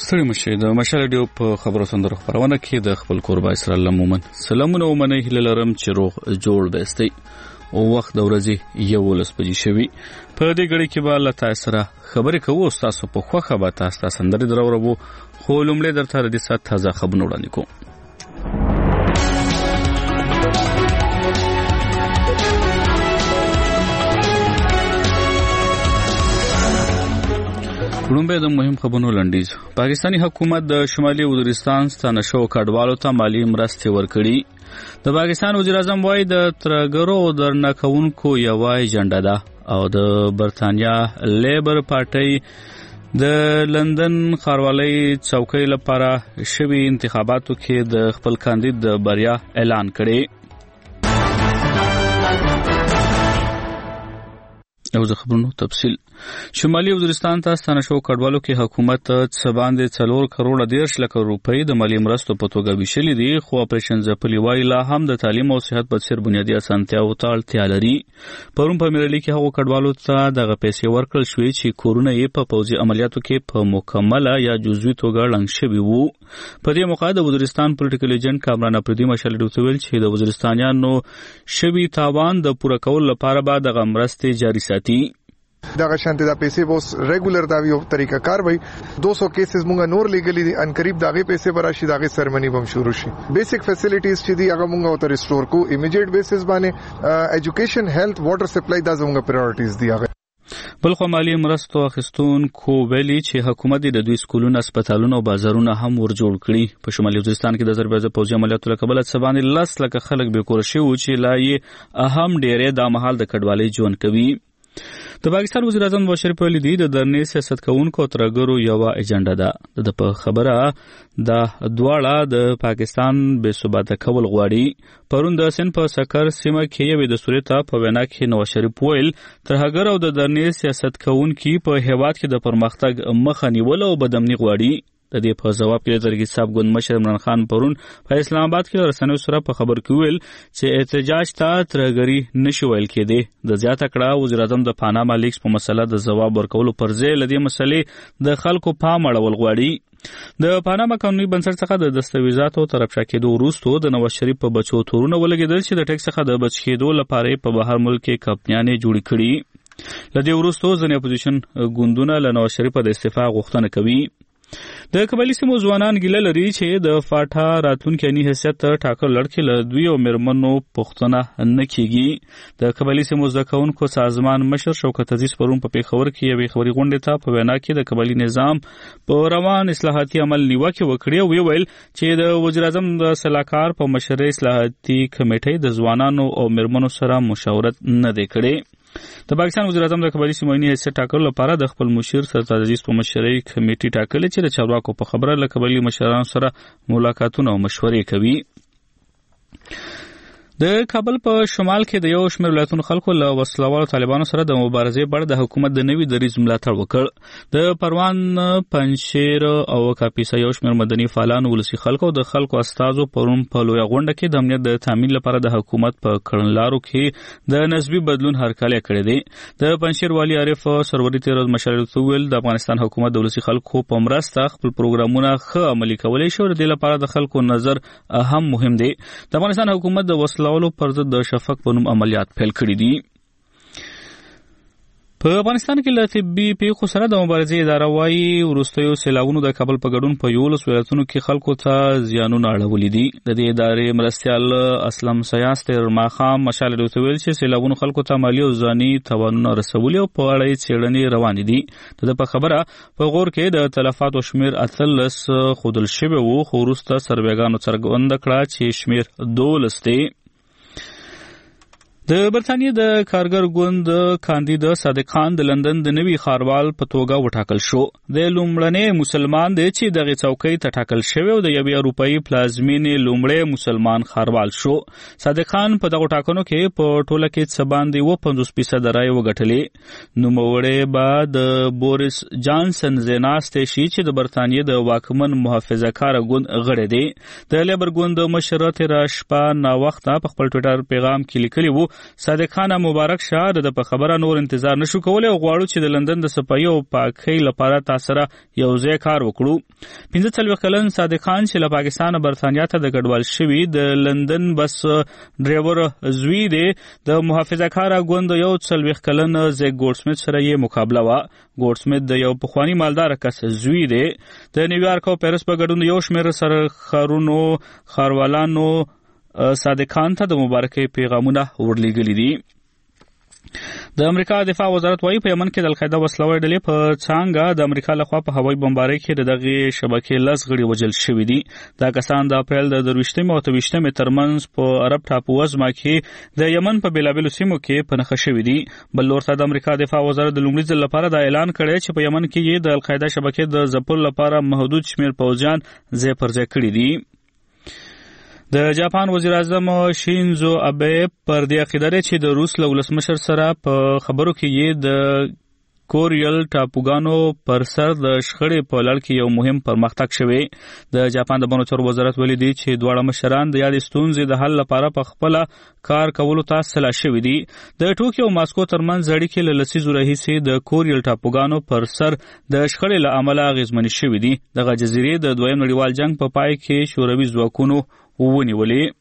ستړي مشه د مشال ډیو په خبرو سندرو خبرونه کې د خپل قربا اسرائیل مومن سلامونه ومنه هله لرم چې روغ جوړ بهستي او وخت د ورځې یو لس بجې شوي په دې غړي کې به الله تعالی سره خبرې کوو تاسو په خوخه به تاسو سندري درورو خو لومړی درته د سات تازه خبرونه وړاندې کوم. لومړی د مهم خبرونو لنډیز. پاکستانی حکومت د شمالي وزیرستان ستانه شو کډوالو ته مالی مرستې ورکړي. د پاکستان وزیر اعظم وایي د ترګرو درنکونکو یو ایجنډا ده او د برتانیا لیبر پارټي د لندن ښاروالۍ څوکۍ لپاره شوي انتخاباتو کې د خپل کاندید د بریا اعلان کړي. او د خبرونو تفصیل. شمالي وزیرستان ته ستانه شو کډوالو کې حکومت څه باندې 4 کروڑ 10 لک روپۍ د مالی مرستو په توګه ویشلې دي، خو اپریشن ځپلي وایي لا هم د تعلیم او صحت په څیر بنیادي اسانتیاو ته اړتیا لري. پرون په ملي کې هغو کډوالو ته دغه پیسې ورکړل شوې چې کورونه یې په پوځي عملیاتو کې په مکمله یا جزوي توګه ړنګ شوي وو. په دې موقع د وزیرستان پولیټیکل ایجنټ کامران افریدي مشال ډیو ویل چې د وزیرستانیانو شوي تاوان د پوره کولو لپاره به دغه مرستې جاري ساتي. دغه شانتي د پیسې بوس ریګولر دا یو طریقه کار وای 200 کیسز مونږه نور لګلې دي ان قریب دغه پیسې براشي دغه سرمنی بم شروع شي. بیسیک فیسیلیټیز چې دی هغه مونږه ته ریسټور کو ایمیډیټ بیسس باندې ایجوکیشن هیلث واټر سپلای دا زموږه پرایورټیز دي. هغه بلخو مالی مرستو اخیستونکو ویلي چې حکومت د دوی سکولونه، هسپتالونه او بازارونه هم ورجوړ کړي. په شمالي وزیرستان کې د ضربې پوځي عملیاتو له کبله څه باندې 10 لک خلک بې کوره شوي چې لا یې اهم ډیری د مهال د کډوالۍ ژوند کوي. د پاکستان وزیر اعظم نواز شریف ویلي دي د درنې سیاست کوونکو ترګرو یو ایجنډا ده. د په خبره د دواړه د پاکستان بې ثباته کول غواړي. پرون د سن په سکر سیمه کې یوې د سوري ته په وینا کې نواز شریف ویل ترګر او د درنې سیاست کوونکي په هیواد کې د پرمختګ مخه نیول او بدامني غواړي. د دې په جواب کې ترګي صاحب ګوند مشر عمران خان پرون په اسلام آباد کې رسنیو سره په خبر کې ویل چې احتجاج ته ترګری نشي ویل کېده. د زیاته کړه وزیر اعظم د پاناما لیکس په مسله د جواب ورکولو پر ځای لدې مسلې د خلکو پام اړول غواړي. د پاناما قانوني بنسټ څخه د دستاویزاتو طرفشا کېدو وروسته د نواز شریف په بچو تورونه ولګېدل چې د ټیکس څخه د بچ کېدو لپاره په بهر ملک کې کمپنیانې جوړې کړي. لدې وروسته ځینې اپوزیشن ګوندونه له نواز شریف د استعفا غوښتنه کوي. د قبایلی سیمو ځوانان ګیله لري چې د فاټا راتلونکي اني حیثیت ټاکل لړکې له دوی او میرمنو پوښتنه نه کیږي. د قبایلی سیمو زده کوونکو سازمان مشر شوکت عزیز پرون په پیښور کې یوې خبري غونډې ته په وینا کې د قبایلی نظام په روان اصلاحاتي عمل نیوکه وکړې او ویل چې د وزیر اعظم د سلاکار په مشرۍ اصلاحاتي کمیټې د ځوانانو او میرمنو سره مشاورت نه دی کړی. د پاکستان وزیر اعظم د قبایلی سیمو اني حیثیت ټاکلو لپاره د خپل مشیر سرتاج عزیز په مشرۍ کمیټې ټاکلې چې د چارواکو په خبره له قبایلی مشرانو سره ملاقاتونه او مشورې کوي. د کابل په شمال کې د یو شمېر ولایتونو خلکو له وسلوالو طالبانو سره د مبارزې بړ د حکومت د نوي دریځ ملاتړ وکړ. د پروان، پنجشیر او کاپیسا یو شمېر مدني فعالانو، ولسي خلکو او د خلکو استازو پرون په لویه غونډه کې د امنیت د تامین لپاره د حکومت په کړنلارو کې د نسبي بدلون هرکلی کړی دی. د پنجشیر والی عارف سروري تیر ورځ مشال ویل د افغانستان حکومت د ولسي خلکو په مرسته خپل پروګرامونه ښه عملي کولی شي او د دې لپاره د خلکو نظر اهم مهم دی. د افغانستان حکومت د وسلوالو پر ضد د شفق په نوم عملیات پیل کړي دي. په افغانستان کې له طبي پیښو سره د مبارزې اداره وایي وروستیو سیلابونو د کابل په ګډون په 11 ولایتونو کې خلکو ته زیانونه اړولي دي. د دې ادارې مرستیال اسلم سیاس تر ماښام مشال ډیو ویل چې سیلابونو خلکو ته مالی او ځاني تاوانونه رسولي او په اړه یې څېړنې روانې دي. د په خبره په غور کې د تلفاتو شمیر 13 ښودل شوی وو، خو وروسته سروېګانو څرګنده کړه چې شمیر 12 دی. د برتانیې د کارګر ګوند کاندید صادق خان د لندن د نوي ښاروال په توګه وټاکل شو. د لومړنی مسلمان دی چې دغه څوکۍ ته ټاکل شوی او د یوې اروپایي پلازمینې لومړی مسلمان ښاروال شو. صادق خان په دغه ټاکنو کې په ټوله کې څه باندې 50% رایې وګټلې. نوموړی به د بوریس جانسن ځای ناستی شي چې د برتانیې د واکمن محافظه کاره ګوند غړی دی. د لیبر ګوند مشر تېره شپه ناوخته په خپل ټویټر پیغام کې لیکلي وو صادق خان مبارک شاه د په خبره نور انتظار نشو کولای او غواړو چې د لندن د صفایي او پاکۍ لپاره تاسو یو ځای کار وکړو 45 کلن صادق خان چې له پاکستان برتانیا ته د ګډوال شوی د لندن بس ډرایور زوی دی د محافظه کار غوند یو 40 کلن زیګ ګورسمت سره یې مقابله وا ګورسمت د یو پخوانی مالدار کس زوی دی د نیویارک او پیرس په ګډون یو شمېر سره خارونو خاروالانو صادق خان ته د مبارکۍ پیغامونه ورلېږلي دي د امریکا دفاع وزارت وايي په یمن کې د القاعده وسلوي ډلې په څنګه د امریکا لخوا په هوایي بمبارۍ کې دغه شبکې لس غړي وژل شوي دي دا کسان د اپریل د 23 او 28 ترمنځ په عرب ټاپو وزمه کې د یمن په بیلابلو سیمو کې پنهخ شوي دي بل لورته د امریکا دفاع وزارت د لومړي ځل لپاره دا اعلان کړی چې په یمن کې د القاعده شبکې د ځپلو لپاره محدود شمیر پوځیان ځای پر ځای کړي دي د جاپان وزیر اعظم شینزو ابه پر دې عقیده لري چې د روس له ولسمشر سره په خبرو کې یې د کوریل ټاپوګانو پر سر د شخړې په لړ کې یو مهم پرمختګ شوی د جاپان د بانو چارو وزارت ویلي دی چې دواړه مشران د یادې ستونزې د حل لپاره په خپل کار کولو ته سلا شوي دي د ټوکیو او ماسکو ترمنځ اړیکې له لسیزو راهیسې د کوریل ټاپوګانو پر سر د شخړې له امله اغېزمنې شوي دي دغه جزیرې د دویم نړیوال جنگ په پای کې شوروي ځواکونو ونیولې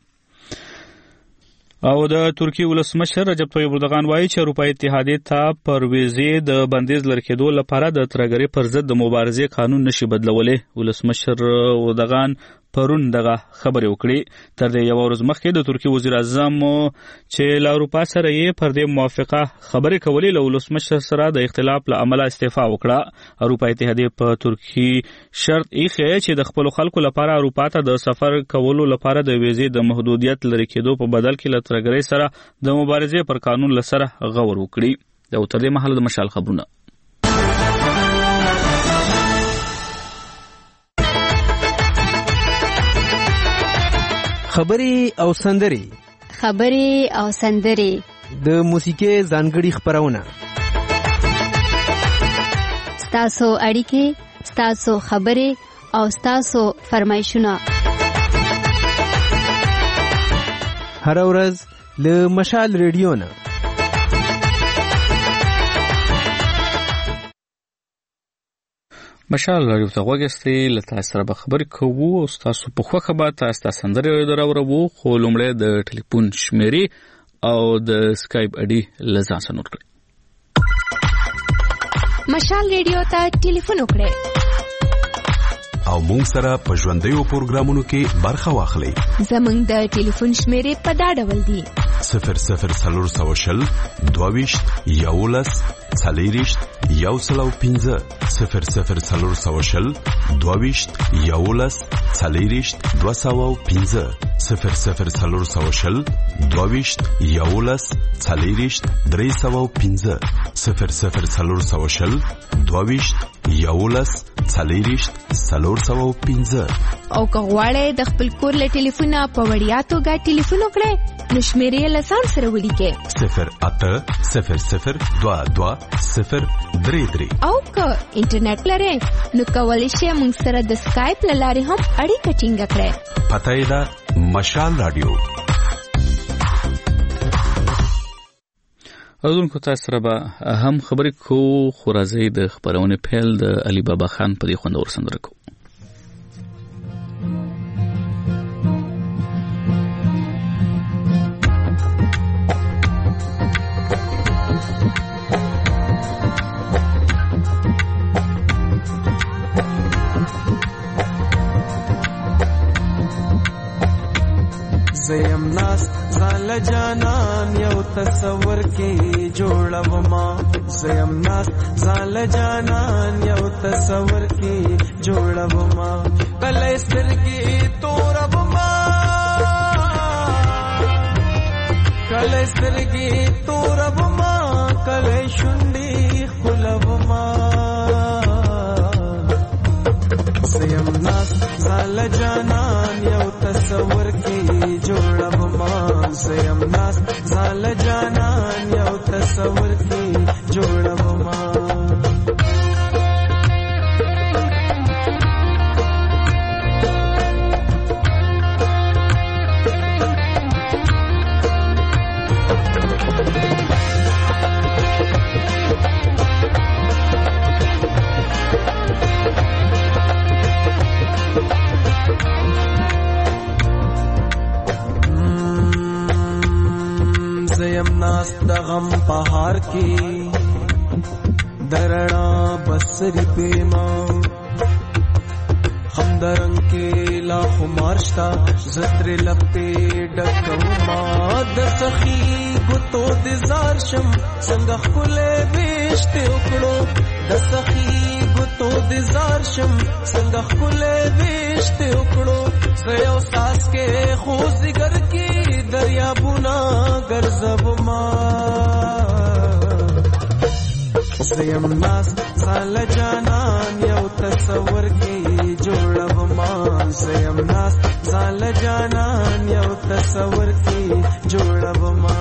او د ترکی ولسمشر رجب طیب اردوغان وایي چې اروپایي اتحادیې ته پر ویزې د بندیز لرې کېدو لپاره د ترهګرۍ پر ضد د مبارزې قانون نشي بدلولی ولسمشر اردوغان پرون دغه خبرې وکړې تر دې یو ورځ مخکې د ترکی وزیر اعظم چې له اروپا سره یې پر دې موافقه خبرې کولې له ولسمشر سره د اختلاف له امله استعفا وکړه اروپا اتحادیې په ترکی شرط ایښی چې د خپلو خلکو لپاره اروپا ته د سفر کولو لپاره د ویزې د محدودیت لرې کېدو په بدل کې له ترهګرۍ سره د مبارزې پر قانون له سره غور وکړي او تر دې مهاله د مشال خبرونه خبري او سندري د موسیقي ځانګړي خبرونه ستاسو اړیکې ستاسو خبري او ستاسو فرمایشونه هر ورځ له مشال ریډیو نه مشال راډیو ته غوږیستئ له تاسو سره به خبرې کوو او ستاسو په خوښه به تاسو ته سندرې راوړو خو لومړی د ټلیفون شمیرې او د سکایپ اډي له ځان سره نوٹ کړئ مشال ریډیو ته ټلیفون وکړئ او مونږ سره په ژوندیو پروګرامونو کې برخه واخلئ زمونږ د ټلیفون شمیرې په دا ډول دي 00 22 11 40 115 00 22 11 40 215 00 22 11 40 315 00 22 11 40 315 او که غواړئ د خپل کور له ټلیفونه په وړیا توګه ټلیفون وکړئ نو شمیرې له ځان سره ولیکئ 080022 او که انټرنیټ لرئ نو کولی شئ موږ سره د سکایپ له لارې هم اړیکه ټینګه کړئ پته یې ده مشال راډیو اوردونکو تاسو سره به هم خبرې کوو خو راځئ د خبرونې پیل د علي بابا خان په دې خوندور سندره کوو زیم ناس زال جانان یو تصور کې جوړوما زیم ناس زال جانان یو تصور کې جوړوما کله سترګې توربما کله سترګې توربما کله شونډې خلوما زیم ناس زال جانان یو تصور کې جوړوما زیم ناس زال جانان یو تصور کې جوړوما مست د غم پهار کې درنا بسری پیما هم درنګ کې لا خمارشتا زتر لپته ډکوما د سخی ګوتو د زار شم څنګه خله وشته وکړو د سخی ګوتو د زار شم څنګه خله وشته وکړو سيو ساس کې خوځګر کې دریا بونا ګرځب ما سیم ناس سال جانان یو تصور کې جوړب ما سیم ناس سال جانان یو تصور کې جوړب ما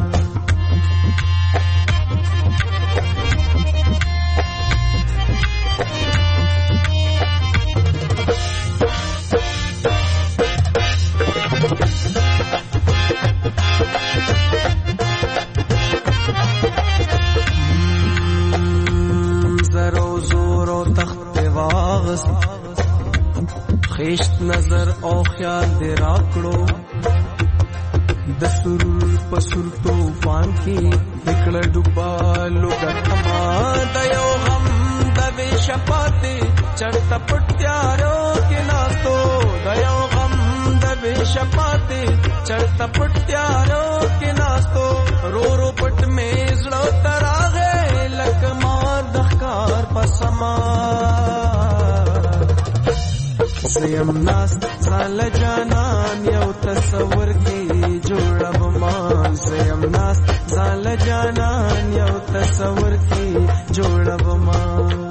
خیشت نظر او خیال دے راکڑو د سرور پسر توفان کی نکړه ډوبا لوګه کما د یو غم د بشپاته چړت پټیارو کې ناستو د یو غم د بشپاته چړت پټیارو کې ناستو رو رو پټ می زړه تراغه لکما دخکار پسما سیم ناس سال جانان یو تصور کې جوړب ما سیم ناس سال جانان یو تصور کې جوړب ما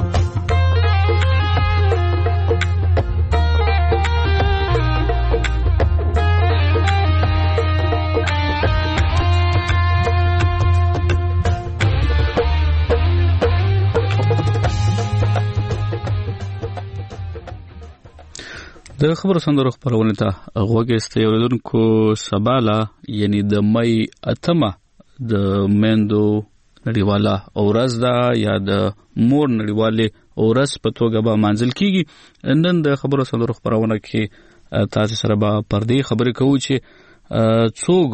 د خبرو سندرو خبرونه ته غوږیسته اوریدونکو سباله یعنی د مې اتمه د مندو نړیواله ورځ ده یا د مور نړیواله ورځ په توګه به منځل کیږي نن د خبرو سندرو خبرونه کې تاسو سره به پردي خبرې کوو چې څوک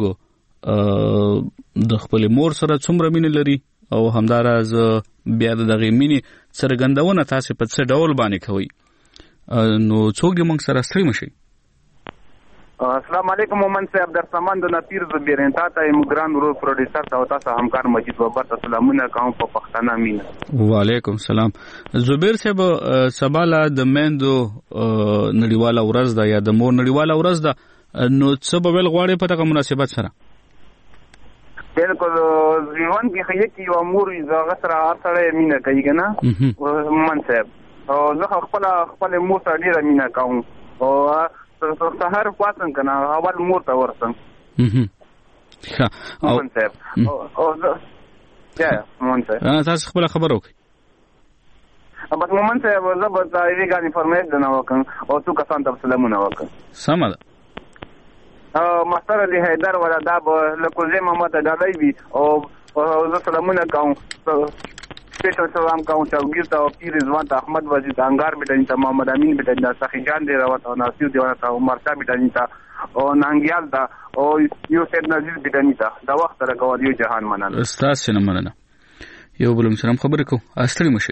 د خپل مور سره څومره مینه لري او همداراز بیا دغه مینه څرګندونه تاسو په څه ډول باندې کوي نو څوک دې موږ سره ستړي مشي. السلام علیکم مومن صاحب در سامان د نپیر زبیرن تا ته ایمګران ورو پروډوسر ته او تاسو همکار مجید وبر ته سلامونه کوم په پښتانه مين. وعلیکم السلام. زبیر صاحب سباله د مندو نړیواله ورځ ده یا د مور نړیواله ورځ ده نو څه به ول غواړي په دغه مناسبت سره؟ بالکل ځوان کې خیه کې یو مور زغه سره سره مینه کوي کنه مومن صاحب او زه خپل مور ته ډیره مینه کوم او سهار پاتم کنه اول مور ته ورسم. ښه مومن صاحب او یا مومن صاحب تاسو خپل خبر وکړئ. بس مومن صاحب زه به تاسو غانې فرمایش نه وکم او تو کسان ته سلامونه وکم. سم ده. مستر علی حیدر ولا دا به لکوزه محمد دالای وی او زه سلامونه کوم. سپیشل سلام کوم چوغیر ته پیر رضوان ته احمد وزیر ته انګار بیٹانی ته محمد امین بیٹانی ته سخی جان دی راوت او ناصر دیوانه ته عمر شاه بیٹانی ته او نانګیال ته او یو سید نذیر بیٹانی ته دا وخت راکو دیو جهان مننه. استاد سره مننه. یو بلم سلام خبرې کو استری مشه.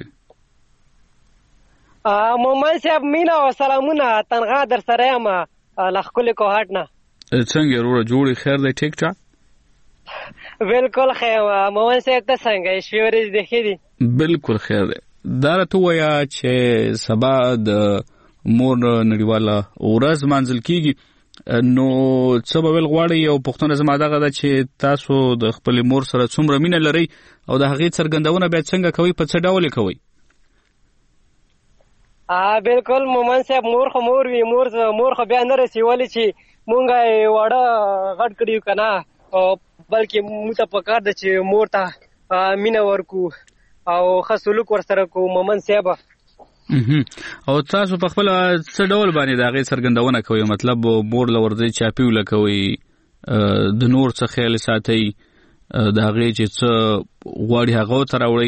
مومن صاحب مینا او سلامونه تنغا در سره ما لخل کو هټ نه. څنګه وروره جوړی خیر دی ټیک ټاک؟ بالکل خیر مومن صاحب ته څنګه شورز دیخې دي؟ بالکل خیر دی. دا راته وایا چې سبا د مور نړیواله ورځ منځل کیږي نو څه به ول غواړي او پښتون زما دغه ده چې تاسو د خپل مور سره څومره مینه لري او د هغې څرګندونه بیا څنګه کوي په څه ډول کوي؟ بالکل مومن صاحب مور خو مور وي مور خو بیا نه رسیولی چې مونږ یې واړه غټ کړیو که نه بلکې موږ ته پکار ده چې مور ته مینه ورکو او ښه سلوک ورسره کوو مومن صاحب. او تاسو په خپله څه ډول باندې د هغې څرګندونه کوئ؟ مطلب مور له ورځئ چاپي ولکوئ د نور څه خیال ساتئ د هغې چې څه غواړي هغه ورته راوړئ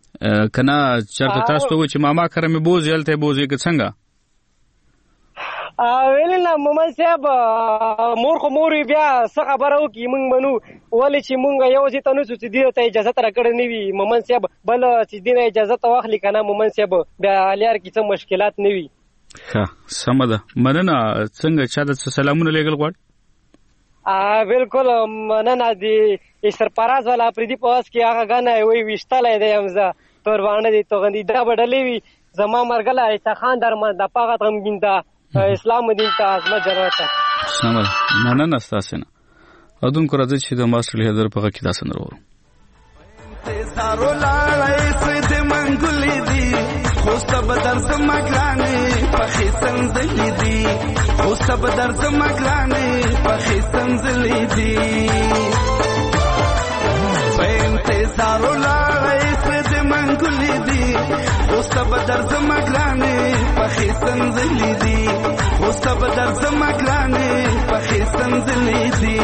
که نه چېرته تاسو ته ووایي چې ماما کره مې بوځي هلته یې بوځي که څنګه؟ ویل نه مومن صاحب مور خو مور بیا څه خبره وکړي موږ منو ولې چې موږ یو ځای ته نوځو چې دې ته اجازه راکړې نه وي مومن صاحب بل چې دې نه اجازه واخلي که نه مومن صاحب بیا لار کې څه مشکلات نه وي. ښه سمه ده مننه. څنګه چا د سلامونه لېږل غواړي؟ بالکل مننه. د سرپراز والا پردي په واس کې هغه غاڼه وی ویشتلی دی یم زه توربانه دي توغندي دا به ډلې وي زما مرګله ایسا خان درمان د پاغت غمګین ته اسلام دین ته ازمه ضرورت ده. سمه مننه ستاسو نه. اودونکو راځي چې د ماستر لیدر په کې تاسو نه ورو. زارو لاړې سید منګلې دي خو سب درس مګرانې پخې سنځلې دي خو سب درس مګرانې پخې سنځلې دي پېنته زارو لاړې سید منګلې دي خو سب درس مګرانې پخې سنځلې دي خو سب درس مګرانې پخې سنځلې دي.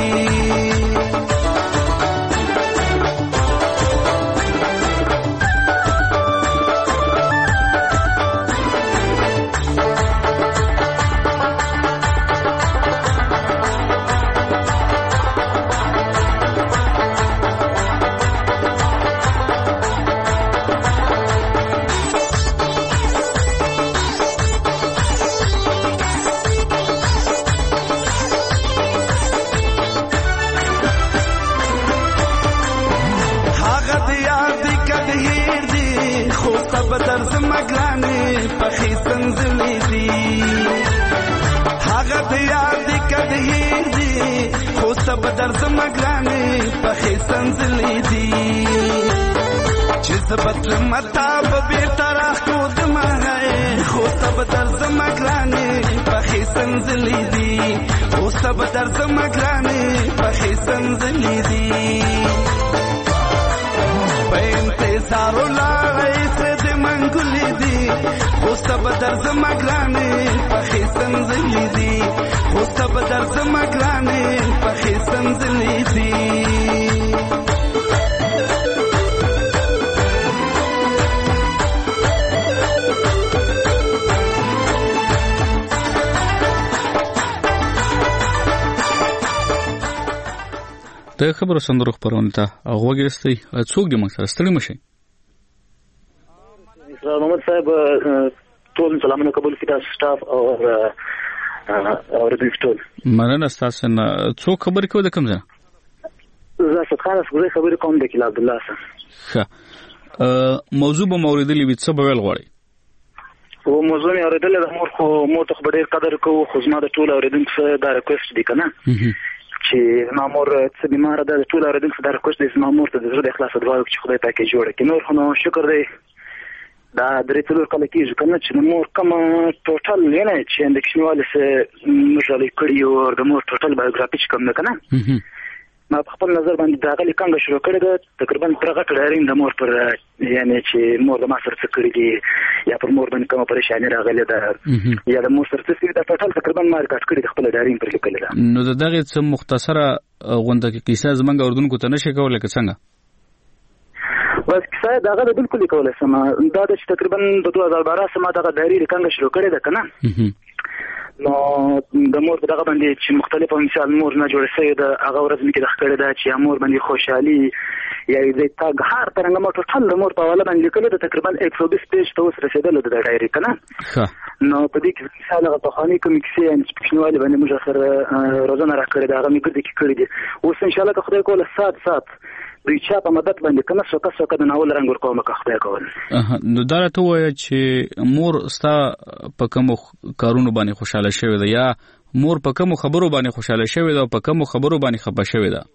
درس مګرانې پخې سنځلې دي چې زبدل مطاب بیرته راخود مغای خو سب درس مګرانې پخې سنځلې دي خو سب درس مګرانې پخې سنځلې دي په انتظار لاړې سید منګلې دي خو سب درس مګرانې پخې سنځلې دي خو سب درس مګرانې پخې سنځلې دي. د خبرو سندرو خبرونه ته غوږیستئ څوک دې موږ سره ستړي مشئ. محمد صاحب ټول سلامونه قبول کړه سټاف او ردیف ټول مننه ستاسو نه. څوک خبرې کوي د کوم ځای؟ زه خالص خبرې کوم د کلا عبد الله سره. ښه موضوع به موریدلې وي څه به ویل غواړئ؟ او موضوع مې اورېدلې ده مور خو مور ته خو ډېر قدر کوو خو زما د ټولو اورېدونکو سره دا ریکویسټ دی که نه چې زما مور څه بیماره ده د ټولو اورېدونکو سره دا ریکویسټ دی زما مور ته د زړه د اخلاصه دعا وکړي چې خدای پاک یې جوړه کړي. نور خو نو شکر دی دا 3-4 کاله کېږي که نه چې د مور کومه ټوټل یعنې چې اندېښنوالې سه موږ ډالۍ کړي یو د مور ټوټل بایوګرافي چې کوم ده که نه ما په خپل نظر باندې د هغه لیکنه شروع کړې ده تقریبا پر غټ ډایرینګ د مور پر یعنې چې مور د ما سره څه کړي دي یا پر مور باندې کومه پریشاني راغلې ده یا د مور سره څه دا ټوټل تقریبا ما ریکارډ کړي د خپل ډایرینګ پر لیکلې ده. نو د دغه څه مختصره غونډه کې کیسه زمونږ اردوونکو ته نشي کولای که څنګه؟ بس کیسه دغه د بالکل کولای سم دا د تقریبا د 2012 سم دغه ډایری لیکنه شروع کړې ده که نه نو د مور په دغه باندې چې مختلفه مثال مور نه جوړه شوې ده هغه ورځ مې کې د ښکړې ده چې مور باندې خوشحالي یا د تاګ هر ترنګه مو ټول د مور په حواله باندې لیکلې ده تقریبا 120 پیج ته اوس رسېدلې ده د ډایري که نه نو په دې کې مثال هغه پخواني کومې کیسې انسپکشنوالې باندې موږ سره روزنه راکړې ده هغه مې ګردې کې کړې دي اوس انشاءالله که خدای کوله سات دوی چا په مدد باندې کنه څوک د ناول رنګ ورکوم که خدای کول. نو دا راته وایه چې مور ستا په کومو کارونو باندې خوشحاله شوې ده یا مور په کومو خبرو باندې خوشحاله شوې ده او په کومو خبرو باندې خفه شوې ده؟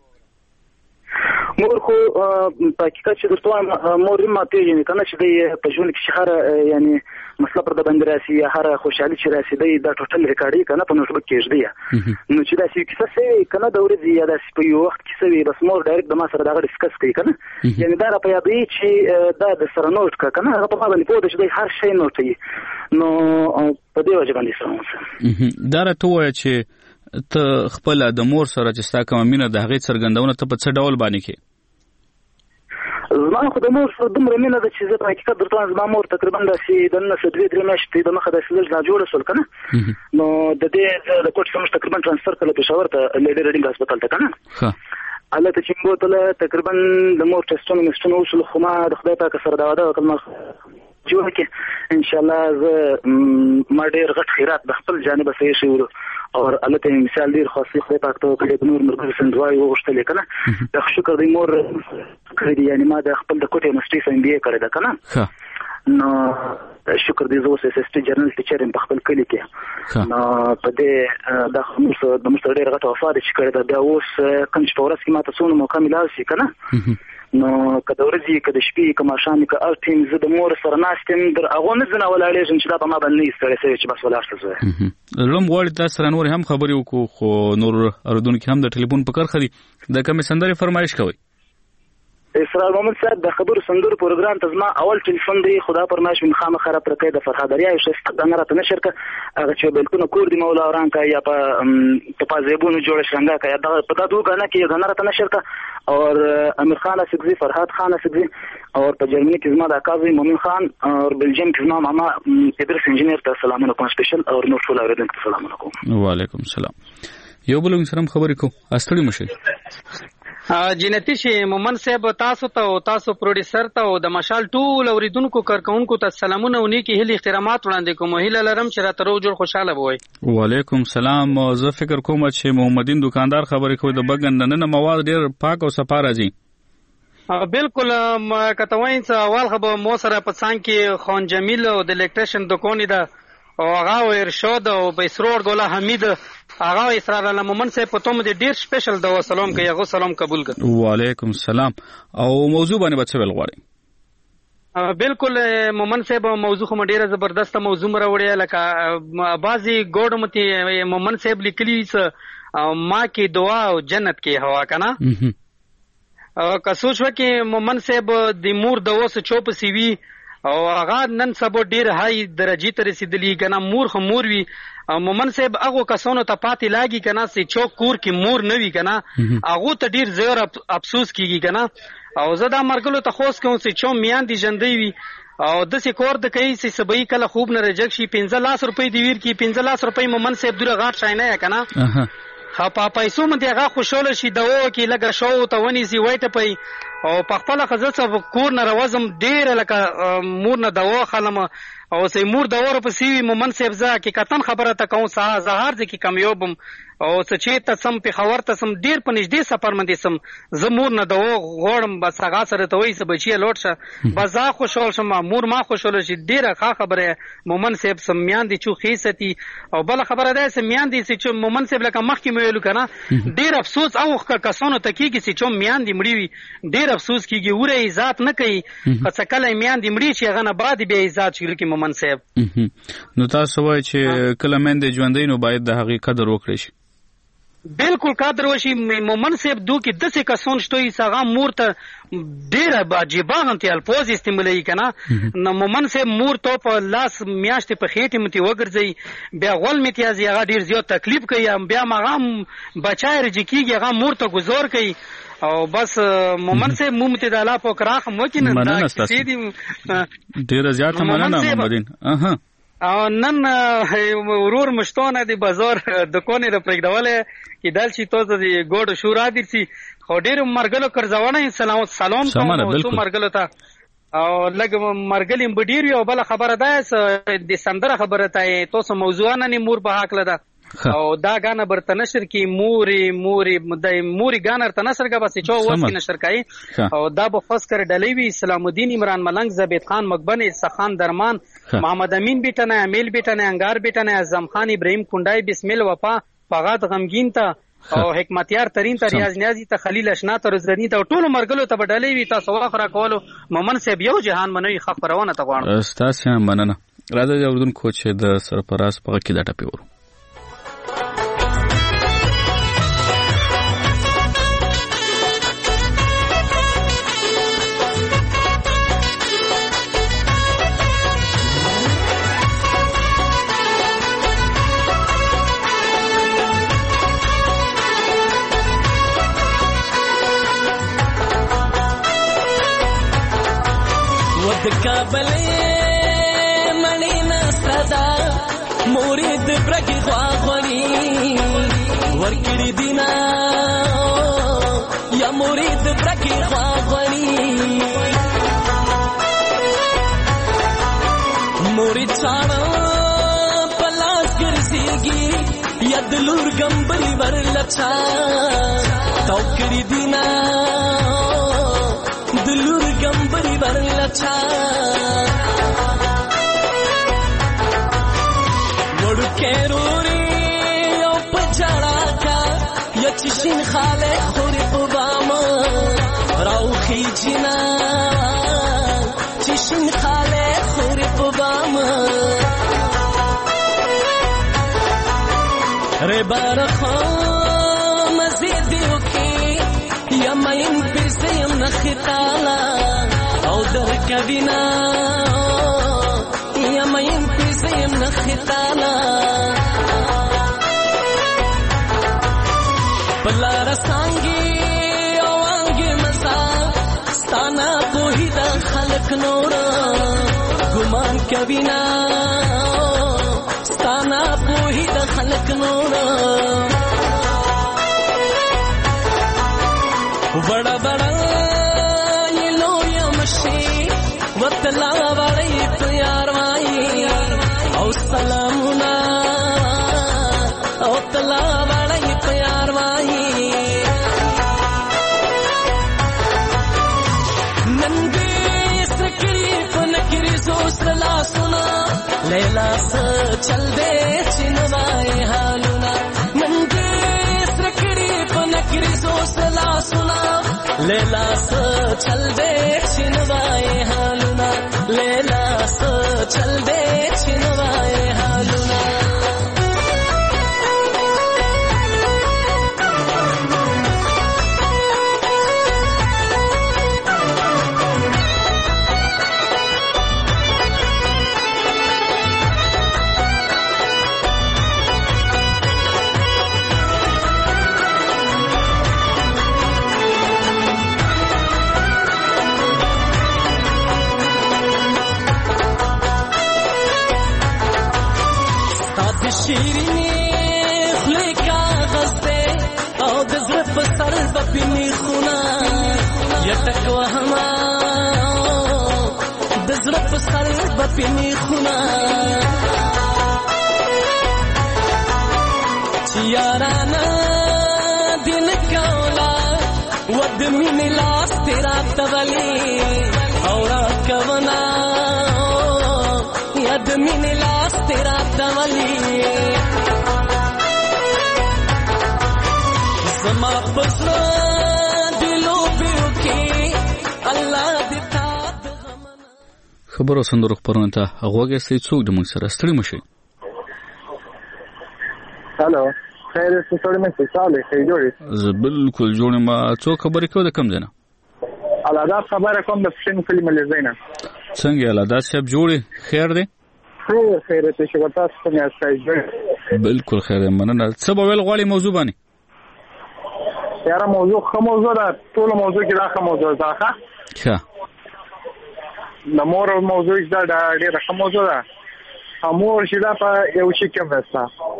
مور خو په حقیقت چې درته وایم مور ما پېژني که نه چې دی په ژوند کې چې هره یعنې مسله پر د باندې راسي یا هره خوشحالي چې راسي دی دا ټوټل ریکارډ که نه په نوټبوک کې ږدي نو چې داسې یو کیسه شوې که نه د ورځې یا داسې په یو وخت کیسه وي بس مور ډایرکټ د ما سره دغه ډسکس کوي که نه یعنې دا راپه یادوي چې دا د سره نوټ که نه هغه په ما باندې پوه ده چې دی هر شی نوټوي نو په دې وجه باندې سره اوسه. دا راته ووایه چې ته خپله د مور سره چې ستا کومه مینه د هغې څرګندونه ته په څه ډول باندې کې؟ ما خو د مور دومره مینه ده چې زه په حقیقت درته زما مور تقریبا داسې دننه 2-3 میاشتې د مخه داسې لږ ناجوړه شول که نه نو د دې د کوټ څخه تقریبا ټرانسفر کړل پېښور ته لیډي ریډینګ هسپتال ته که نه هلته چې موږ بوتله تقریبا د مور ټسټونه مسټونه وشول خو ما د خدای پاک سره دا وعده وکړل ما جوړه کې انشاءالله زه ما ډېر غټ خیرات د خپل جانبه صحیح شي او هلته یې مثال ډېر خاص خدای پاک ته وکړی د نور مرګرو سم دعا یې وغوښتلې که نه د شکر دی مور کړی دی یعنې ما د خپل د کوټې یونیورسټۍ څخه MBA کړی ده که نه نو شکر دی زه اوس SST جنرال ټیچر یم په خپل کلي کې نو په دې دا خو د موږ سره ډېره غټه وفا ده چې کړې ده بیا اوس کوم چې په ورځ کې ما ته څومره موقع میلاو شي که نه نو که د ورځې که د شپې که ماښام که هر ټیم زه د مور سره ناست یم در هغو نه ځنه ولاړېږم چې دا په ما باندې نه وي ستړی شوی چې بس ولاړ شه زویه لوم غواړي تاسو سره نورې هم خبرې وکړو خو نور اورېدونکي هم د ټلیفون په کرښه دي د کومې سندرې فرمایش کوئ اسرار محمد صاحب د خبرو سندرو پروګرام ته زما اول ټلیفون دی خدا فرمایش من خامخا را پرکې د فرهادریا یو ښایسته دانه راته نشر که هغه چې بلکونه کور دی مولا وران که یا په پازیبونو جوړه شرنګا که یا په دا دوه ګانه کې یو دانه راته نشر که اور امیر خان اسدزي فرهاد خان اسدزي اور په جرمني کې زما د اکا مومن خان اور بلجیم کې زما ماما ادریس انجینیر ته سلامونه کوم سپیشل اور نور ټول اوریدونکو ته سلامونه کوم وعلیکم السلام یو بل سره خبرې کوو استړي مشه جنتی شي مومن صاحب تاسو ته او تاسو پروډوسر ته او د مشال ټول اوریدونکو کارکونکو ته سلامونه او نیکی هلي احترامات وړاندې کوم هیله لرم چې راته روغ جوړ خوشاله وي وعلیکم السلام زه فکر کوم چې محمدین دکاندار خبرې کوي د بګن نن مواد ډیر پاک او صفا راځي بالکل کتوین څه اول خبر مو سره په څنګ کې خان جمیل او د الکتریشن دکان ده او هغه ارشاد او بیسرور ګوله حمید هغه اسرار الله مومن صاحب په تومه ډیر سپیشل د سلام کوي هغه سلام قبول کړ وعلیکم السلام او موضوع باندې بچ ویل غواړي بالکل مومن صاحب موضوع خو ډیره زبردست موضوع مروړی لکه بازي ګوډمتي مومن صاحب لیکلی ما کې دعا او جنت کې هوا کنه که سوچ وکړي مومن صاحب د مور د وسه چوپ سی وی او هغه نن سبا ډیر هاي درجه ته رسیدلی کنه مور خو مور وی مومن صاحب هغه کسانو ته پاتې لاګي کنه چې چوک کور کې مور نه وی کنه هغه ته ډیر زیات افسوس کیږي کنه او زه دا مرګلو ته خوښ کوم چې چوم میان دي جندې وی او د سې کور د کوي چې سبي کله خوب نه رجک شي 15 روپۍ دی ویر کی 15 روپۍ مومن صاحب دوره غاټ شای نه کنه ها په پیسو مې هغه خوشاله شي دا و کې لګه شو ته ونی سي وایته پي او په خپل خزه کور نه روزم ډیر لکه مور نه دوا خلم او سي مور دوا په سی مومن صاحب ځکه کې کتن خبره ته کوم ساه زهار ځکه کمیوبم او سچې ته سم په خبر ته سم ډیر په نږدې سفر مندي سم زمور نه دوا غوړم بس هغه سره ته وای سه بچي لوټ شه بزا خوشحال شم مور ما خوشاله شي ډیره ښه خبره مومن صاحب سم میان دي چو خيستي او بل خبره ده سم میان دي چې مومن صاحب لکه مخ کې ویلو کنه ډیر افسوس او کسانو ته کیږي چې چوم میان دي مړی وي ډیر افسوس کیږي وره عزت نه کوي که کله میان دي مړی چې غنه بعد به عزت شي کې مومن صاحب نو تاسو وایي چې کله مند ژوندۍ نو باید د هغې قدر وکړي شي بالکل قدر وشي مومن صاحب دو کې دسه کسان شتوي سغه مور ته ډیره باجبا غنتی الفاظ استعمالي کنه نو مومن صاحب مور ته په لاس میاشتې په خېټه متي وګرځي بیا غول میتیازي هغه ډیر زیات تکلیف کوي بیا مغام بچای رجکیږي هغه مور ته گزار کوي او بس مومن صاحب مومته د الله په کراخ مو کې نه دا چې دي ډیر زیات مننه محمدین او نن ورور مشتونه دی بازار دکانې د پرېږدولې کې دل شي توزه دی ګوډ شورا دي سي خو ډیر مرګلو کرځونه سلام کوم مرګلو ته او لګ مرګلیم بډیر یو بل خبره ده د سندره خبره ته تاسو موضوع نه مور به حق لده او دا غانه برته نشر کی موري غانه ته نشر کا بس چو وس کی نشر کای او دا به خاص کر ډلوی اسلام الدین عمران ملنګ زبید خان مقبن سخان درمان محمد امین بیٹنه امیل بیٹنه انگار بیٹنه اعظم خان ابراهیم کونډای بسم الله وفا فغات غمگین ته او حکمتیار ترین ته ریاض نیازی ته خلیل اشنا ته رزدنی ته ټول مرګلو ته بدلې وی تاسو واخره کولو مومن صاحب یو جهان منوي خف روانه ته غواړم استاد مننه راځي اردن کوچ د سرپراز په کې دا ټپي ورو بلې منی نستدا مورید برګي خواخوري ورکړي دینا یا مورید برګي خواخوري مورید چاړه پلاس ګرځيږي یا دلور ګمبري ورلچا توکړي دینا دلور ګمبري ورلچا وړو کېروري او پچړا کا یچشین خاله خوري په بام راوخي جنا چشین خاله خوري په بام ره بارخه مزید وکي یا مين بسيم نخطالا او در کبینا یا مين بسيم نخطالا بلا رسانگی او آنگی مزا ستانا کوئی دا خلق نورا گمان کبینا ستانا کوئی دا خلق نورا بڑا بڑا یہ لویا مشی وطلا بڑی پیار وائی او سلامنا او تلا بڑی پیار وائی ننگی سکری پنکری سوسلا سنا لیلا سا چل دے چنوائے حالنا ننگی سکری پنکری سوسلا سنا لیلا سا چل دے چنوائے حالنا لیلا سا چل دے چنوائے حالنا شیرینی خلی کاغذ دے او دزر پسر بپینی خونا یتک وحما دزر پسر بپینی خونا چیارانا دن کولا ود من لاس تیرا تولی اورا کونا ید من لاس تیرا تولی زما پسرا دلو بیو کی الله دې تا خبرو سندرو خبرونه ته هغه سي څوک د موږ سره ستړي مشي. هالو خیر څه ستړي مې ساله خیر جوړي زه بالکل جوړم. ما څو خبرې کوم د کم ځنه الادات خبره کوم د فشن فلم لزینا څنګه الادات صاحب جوړي خیر دی خیر ته شو تاسو څنګه اسای بالکل خیر مننه. څه به ول غواړي موضوع باندې یاره موضوع خو موضوع ده ټول موضوع کې راخه موضوع ده ښه د مور موضوع دا ډېر ښه موضوع ده امور چې دا په یو شي کې وسه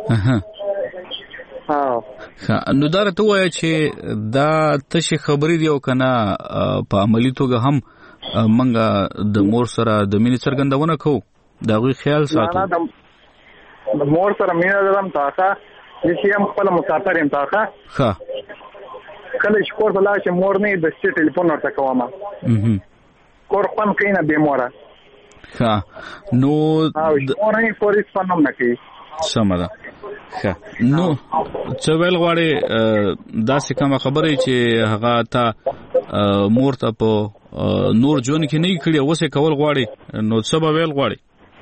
ها نو دا ته وایي چې دا تشه خبرې دی او کنه په عملی توګه هم منګه د مور سره د مینې څرګندونه کوو دا غوي خیال ساتو د مور سره مینه درم تاخه چې هم خپل مسافر یم تاخه ها کله چې کور ته لاړ چې مور نه د سټ ټلیفون ورته کوم کور پم کینه به موره ها نو مور نه پولیس پنوم نه کی سمه ښه نو څه ویل غواړي داسې کوم خبرې چې هغه ته مور ته په نور جون کې نه کړی اوسه کول غواړي نو څه به ویل غواړي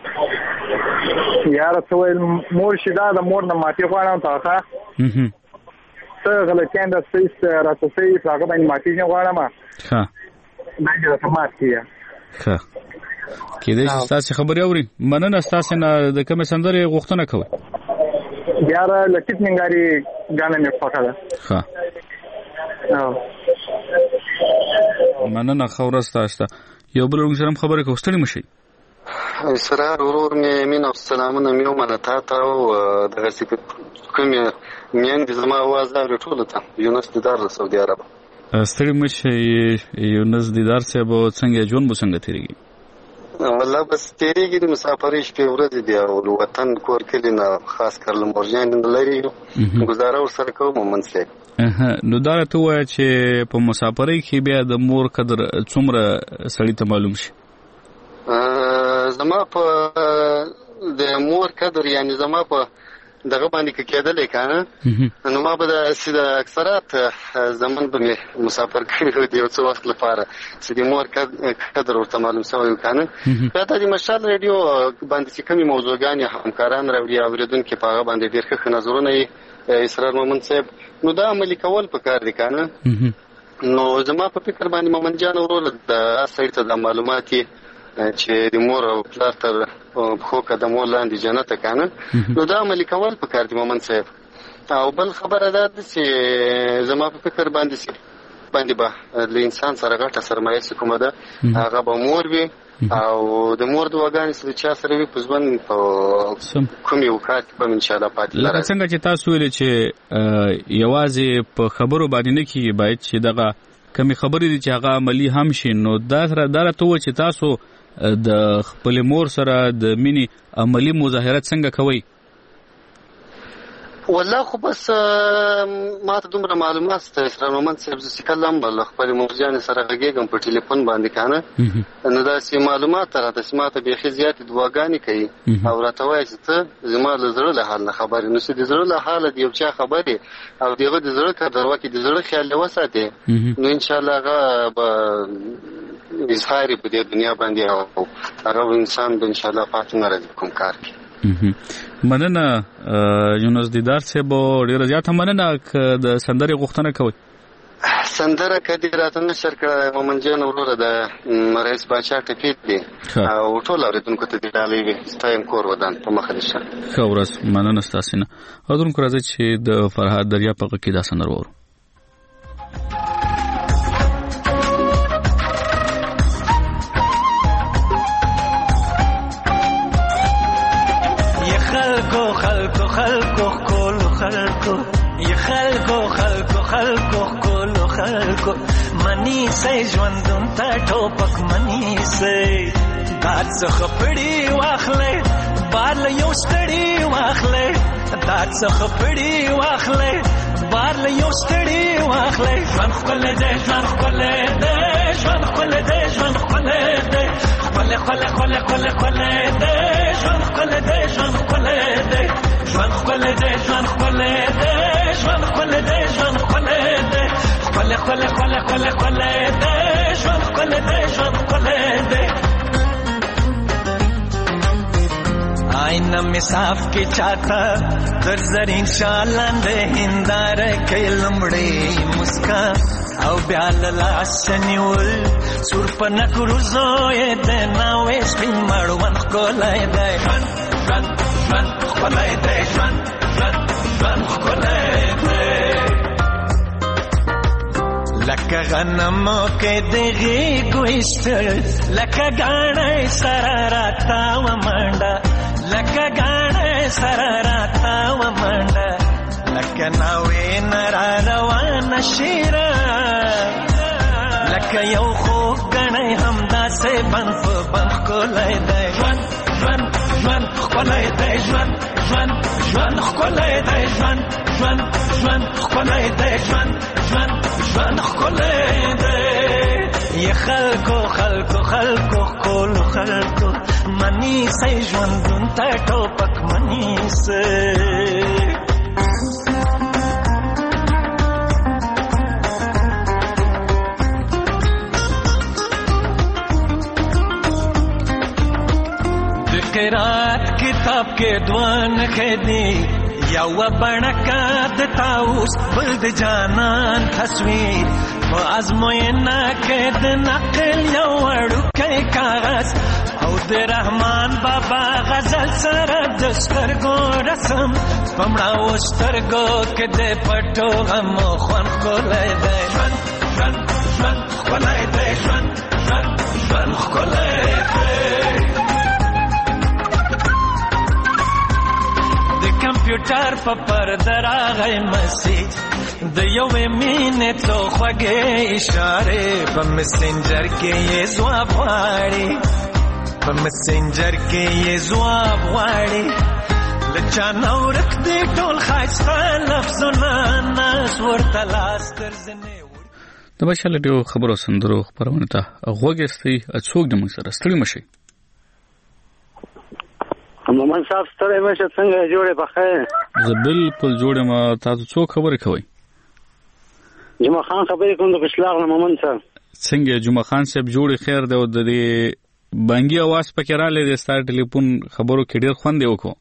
یاره څه ویل مور شیدا د مور نه ماتي غواړم تاخه څه غلطیان د سیس راځي هغه باندې ماتي نه غواړم ښه نه دا ماتي ښه کېدې چې تاسو خبرې اوري مننه تاسو نه د کوم سندرې غوښتنه کوي یاره لکټ منګاری غاڼه مې پکړه ښه مننه خورسته یو بل ورسره خبرې کوستړي مشي اسرار ورور مې مين او سلامونه مې ومنه تا ته او دغسې کومې میندې زما اواز اوري ټولو ته. یونس دیدار د سعودي عرب. ستړي مه شئ یونس دیدار صاحب، څنګه ژوند مو څنګه تېرېږي؟ والله بس تېرېږي، د مسافرۍ شپې ورځې دي او وطن کور کلي نه خاص کر له مورجانې نه لرې یو، ګزاره ورسره کوم مومند صاحب. نو دا راته ووایه چې په مسافرۍ کې بیا د مور قدر څومره سړي ته معلوم شي؟ زما په د مور قدر یعنی زما په دغه باندې که کېدلی که نه، نو ما به د اکثرات زمن به مې مسافر کړي وو د یو څه وخت لپاره چې د مور قدر ورته معلوم شوی وي که نه. بیا دا د مشال راډیو باندې چې کومې موضوعګانې همکاران راوړي اورېدونکي په هغه باندې ډېر ښه نظرونه یې اسرار مومند صاحب، نو دا عملي کول پکار دي که نه. نو زما په فکر باندې مومند جان وروره د سړي ته د معلومات چې د مور او پلار تر پښو قدمو لاندې جنت که نه، نو دا عملي کول پکار دي مومند صاحب. او بل خبره دا ده چې زما په فکر باندې به له انسان سره غټه سرمایه چې کومه ده هغه به مور وي او د مور دعاګانې چې د چا سره وي په ژوند په کوم یو کار کې به انشاءالله پاتې لکه څنګه چې تاسو ویلې چې یوازې په خبرو باندې نه کېږي، باید چې دغه کمې خبرې دي چې هغه عملي هم شي. نو دا راته ووایه چې تاسو د خپل مور سره د مینې عملي مظاهرت څنګه کوئ؟ والله خو بس ما ته دومره معلومات شته اسرار مومند صاحب، زه چې کله هم له خپلې مورجانې سره غږېږم په ټلیفون باندې که نه، نو داسې معلومات راته چې ما ته بیخي زیاتې دعاګانې کوي او راته وایي چې ته زما له زړه له حال نه خبرې، نو چې د زړه له حاله د یو چا خبرې او د هغه د زړه قدر وکړي، د زړه خیال یې وساتې، نو انشاءالله هغه به اظهار یې په دې دنیا باندې او هغه انسان به انشاءالله پاتې نه راځي کوم کار کې. مننه یونس دیدار صاحب، ډیره زیاته مننه که د سندرې غوښتنه کوئ. سندره که دې راته نشر کړه مومند جان وروره د رئیس باچا ټپې دی او ټول اورېدونکو ته دې ډالۍ وي. ستا یم کور ودان په مخه دې شه. ښه ورځ، مننه ستاسې نه. اورېدونکو راځئ چې د فرهاد دریا په غږ کې دا سندره واورو. خلکو کولو خلکو ی خلکو کولو خلکو منی سي ژوندون ته ټوپک منی سي دات څخه پړی واخلې بار له یو ستړی واخلې دات څخه پړی واخلې بار له یو ستړی واخلې ژوند خپل دې ژوند خپل دې ژوند خپل دې ژوند خپل دې خپل دې ژوند خپل دې ژوند خپل دې ژوند خپل دې ژوند خپل دې ژوند خپل دې ژوند خپل دې خپل دې ژوند خپل دې ژوند خپل دې آئینه می صاف کی چاہتا در زرین شالان دے ہندار کئی لمڑی مسکا او بیال لاس چنیول سور پا نکرو زوئے دے ناوے سپین مارو من خکولای دے جوان خکولای دے جوان خکولای دے لکه غنمو کې دغې ګویستل لکه ګاڼې سره راته ومنډه لکه ګاڼې سره راته ومنډه لکه ناوې نه را روانه شیره لکه یو خوږ ګڼی همداسې بند په بند ښکلی دی ژوند ښکلی دی ژوند ښکلی دی ژوند ښکلی دی ژوند ښکلی دی ی خلکو ښکلو خلکو منی سئ ژوندون ته ټوپک منی سئ قرات کتاب کې دوان خېدی یو بڼکا د تاوس بل د جانان تصویر په ازموینه کې د نقل یو وړوکی کاغذ او د رحمان بابا غزل سره د سترګو رسم په مړاو سترګو کې د پټو غمو خوند ښکلی دی ژوند ښکلی دی ژوند ښکلی دی کمپیوټر په پرده راغی مسیج د یوې مینې څو خوږې اشارې په مسنجر کې یې ځواب غواړي په مسنجر کې یې ځواب غواړي له چا نه ورک دی ټول ښایسته لفظونه ناز ورته لاس ګرځنې د بشا لډیو خبرو سندرو خپرونه ته غوږ استئ څوک د موږ سره ستړي مشي مومن صاحب ستړي مشه څنګه جوړې بخیر زه بالکل جوړم تاسو څوک خبرې کوئ جمعه خان خبرې کوم د بشلاغ مومن صاحب څنګه جمعه خان صاحب جوړې خیر دی او د دې بانګي आवाज پکې را لې د ستار ټلیفون خبرو کې ډیر خوند وکړو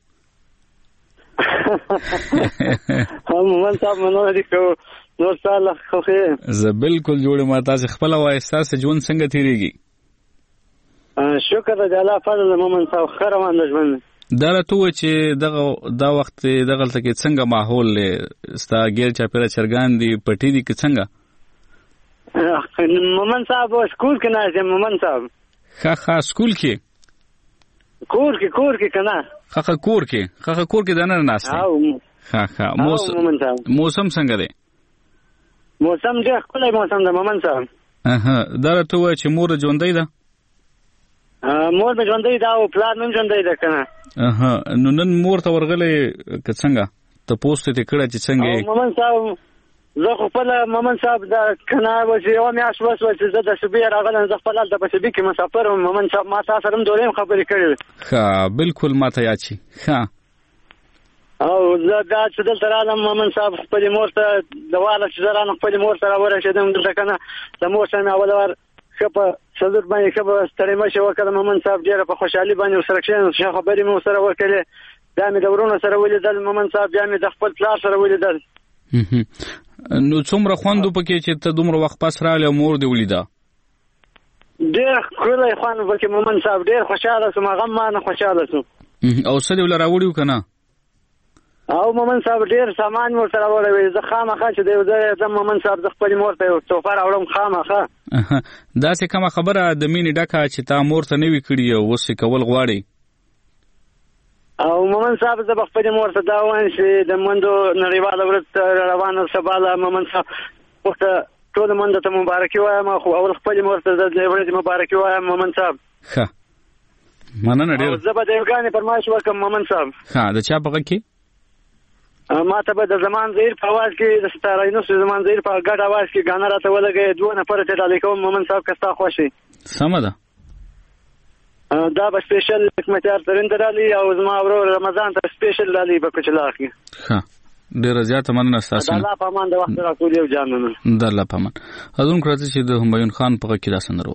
مومن صاحب منو دي کو نو ساله خو زه بالکل جوړم تاسو خپل وای احساس ژوند څنګه تیریږي شکر د الله فضل مومن صاحب خیر روان ژوند دا راته و چې دا وخت دغه تلکه څنګه ماحول ستا غیر چاپیره چرګان دي پټی دي که څنګه مومن صاحب سکول کې نه ځم مومن صاحب خا سکول کې کور کې کنه خا کور کې دنه ناشته خا موسم څنګه دی موسم ډېر ښکلی موسم دی مومن صاحب دا راته و چې مور ژوندۍ ده مور به ژوندۍ ده او پلار هم ژوندۍ ده کنه نو نن مور ته ورغلې که څنګه ته پوسټ ته کړه چې څنګه مومن صاحب زه خپل مومن صاحب دا کنه و چې یو میاش وسو چې زه د شبیر راغلم زه خپل د شبیر کې مسافر مومن صاحب ما تاسو سره دوریم خبرې کړې ښه بالکل ما ته یاد شي ښه او زه دا چې دلته رالم مومن صاحب خپل مور ته دواله چې زه رانه خپل مور سره ورسېدم دلته کنه د مور سره اول ور په صدر باندې خبره ستړي مشه وکړه مومن صاحب ډیره په خوشحالي باندې سره کښېنم خبرې مو سره وکړې دا مې د ورونو سره ولیدل مومن صاحب بیا مې د خپل پلار سره ولیدل نو څومره خوند پکې چې ته دومره وخت پس راغلی او مور دې ولیده ډېر ښکلی خوند پکې مومن صاحب ډېر خوشحاله سوم هغه ما نه خوشحاله سو او څه دې ولې راوړي که نه او مومن صاحب ډېر سامان مو سره وړی زه خامخا چې دی زه ځم مومن صاحب زه خپلې مور ته یو تحفه راوړم خامخا داسې کومه خبره د مینې ډکه چې تا مور ته نه وي کړي او اوس یې کول غواړي او مومن صاحب زه به خپلې مور ته دا وایم چې د مندو نړیواله ورځ روانه سباله مومن صاحب ورته ټولو مندو ته مبارکي وایم خو اول خپلې مور ته د دې ورځې مبارکي وایم مومن صاحب ښه مننه ډېر زه به د یوګانې فرمایش وکړم مومن صاحب ښه د چا په غږ کې ما ته به د زمان زهیر په اواز کې د ستارینوس زمان زهیر په ګډ اواز کې غانا راته ولګي دوه نفر ته ډالې کوم مومن صاحب کستا خوشي سمه ده دا به سپیشل حکمتیار ترنده ډالې او زما ورور رمضان ته سپیشل ډالې په کوچلاخ کې ښه ډېره زیاته مننه ستاسو د الله په امان د وخت راکول یو جانانه د الله په امان اذن کړی چې د همایون خان په غږ کې دا سندره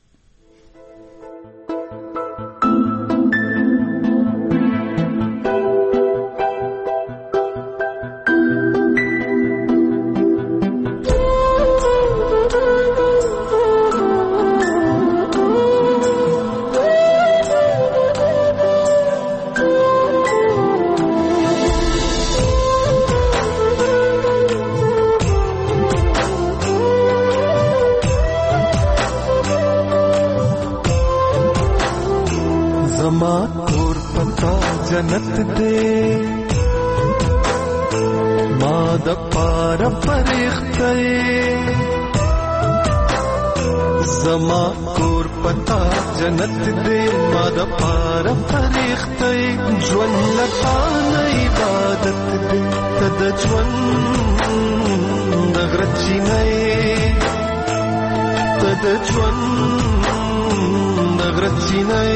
जन्नत दे माद पार फरिश्ते जमा कोर पता जन्नत दे माद पार फरिश्ते ज्वन लतान इबादत दे तद ज्वन दगरची नए तद ज्वन दगरची नए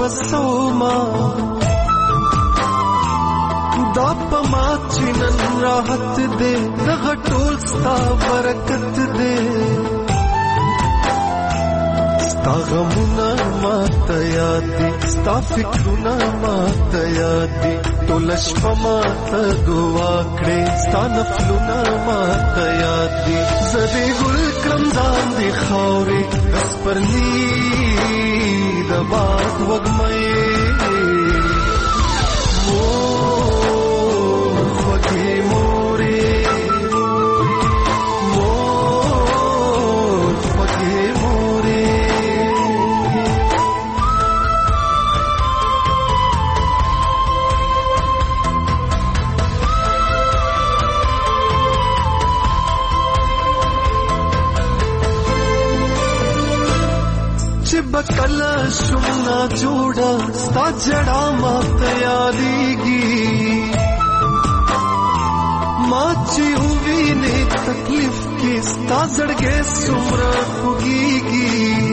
خلاصوما دا پما چنن راحت دے دغه ټول ستا برکت دے ستا غمونه ماته یاد دي ستا فکرونه ماته یاد دي ټوله شپه ماته دعا کړې ستا نفلونه ماته یاد دي زه دې ګل کړم ځان دې خاورې د سپرلي د باد وږمې بکلا شمنا جوڑا ستا جڑا مات یادیگی ماچی ہوئی نے تکلیف کی ستا زڑگے سمرا خوگیگی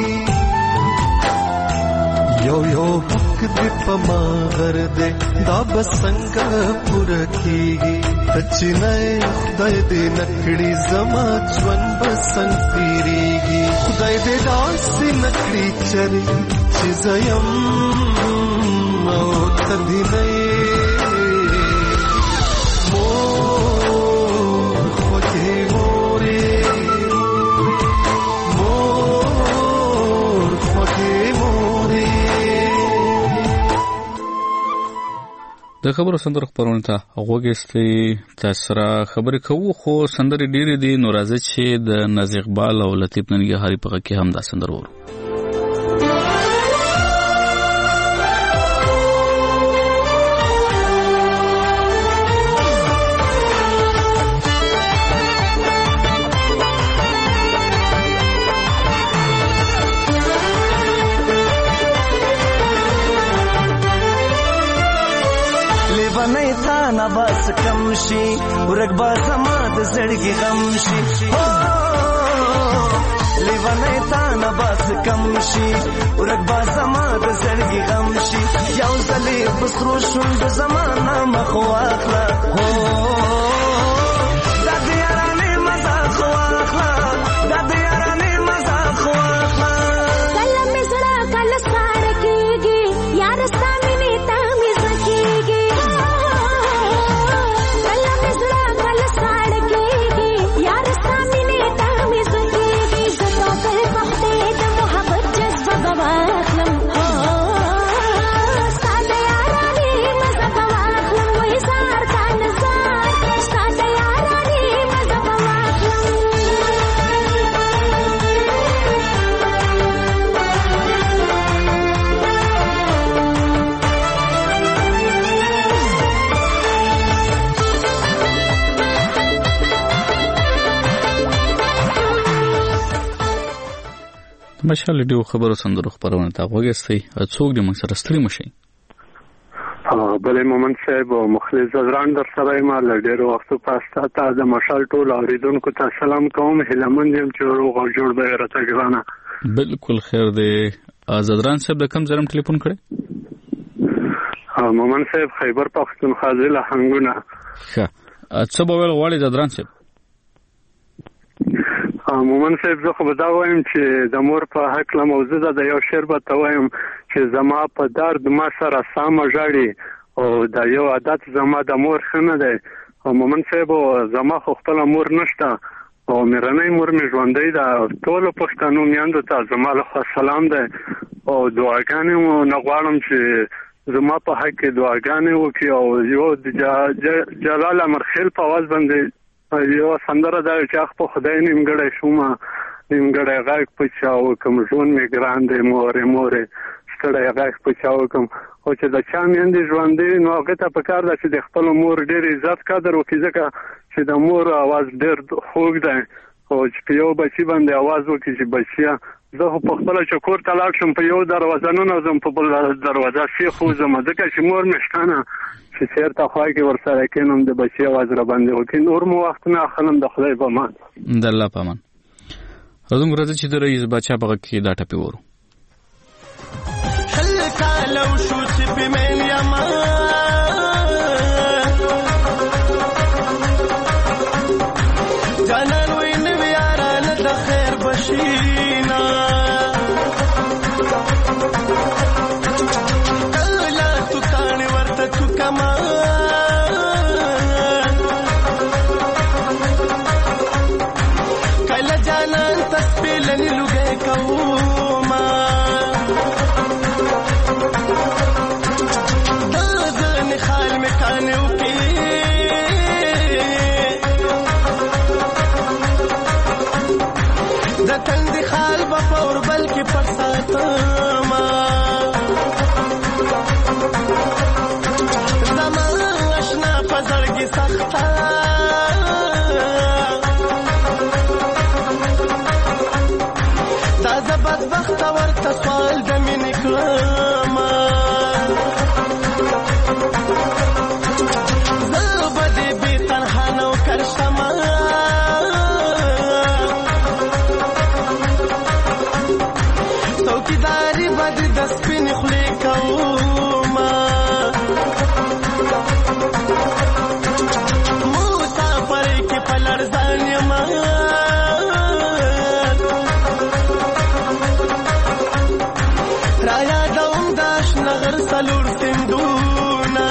یو یو حق دی پما غر دے دا بسنگ پورا کیگی تچی نئے خدای دے نکڑی زما جون بسنگ تیریگی خدای دے داسی نکڑی چری چیزیم او تدی نئے مور خوکی موری مور خوکی موری د خبرو سندرو خبرونه ته غوږیستئ تاسو را خبرې کوو خو سندرې ډېرې دي نو راځئ چې د نازي اقبال او لطیف ننګیهاري په غږ کې هم دا سندره وورو بس کم شي ورګ با زما د زړګي غم شي لیوانه تا نه بس کم شي ورګ با زما د زړګي غم شي یو ځلې بسرو شوند زمانه مخ واخله هو د دې یارانه مزه خو واخله د دې یارانه مزه خو واخله کله مې زړه کله سار کېږي یار ستامینه تا مې سکیږي ماشاءالله ډیو خبرو سندرو خبرونه ته غوږیستئ څوک دې موږ سره ستړي مشئ بلې مومند صاحب او مخلص زران در سره ما له ډېرو وختو پاسته ته د مشال ټول اوریدونکو ته سلام کوم هیلمن یم چې روغ او جوړ به راته ګرانه بالکل خیر دی زدران صاحب د کوم ځرم ټلیفون کړی مومند صاحب خیبر پختونخوا ضلع هنګونه ښه څه به ویل غواړئ زدران صاحب مومند صاحب زه خو به دا وایم چې د مور په هکله موضوع ده د یو شعر به ته وایم چې زما په درد ما سره سامه ژاړي او دا یو عادت زما د مور ښه نه دی مومند صاحب زما خو خپله مور نشته او میرنۍ مور مې ژوندۍ ده ټولو پښتنو میندو ته زما لخوا سلام دی او دعاګانې مو نه غواړم چې زما په حق کې دعاګانې وکړي او یو د جلال امرخیل په اواز باندې یو سندره ده چې اخ په خدای نیمګړی شومه نیمګړی غږ په چا وکړم ژوند مې ګران دی مورې مورې ستړی غږ په چا وکړم او چې د چا میندې ژوندۍ نو هغې ته پکار ده چې د خپلو مور ډېر عزت قدر وکړي ځکه چې د مور اواز ډېر خوږ دی او چې په یو بچي باندې اواز وکړي چې بچیه زه خو په خپله چې کور ته لاړ شم په یو دروازه ننوځم په بل دروازه سیخ وځم ځکه چې مور مې شته نه چې چېرته خوا کې ورسره کېنم د بچي اواز راباندې وکړي نور مو وخت نه اخلم د خدای په امان د الله په امان زموږ راځي چې د رئیس باچا په غږ کې دا ټپې وورو خلک کالو سندونه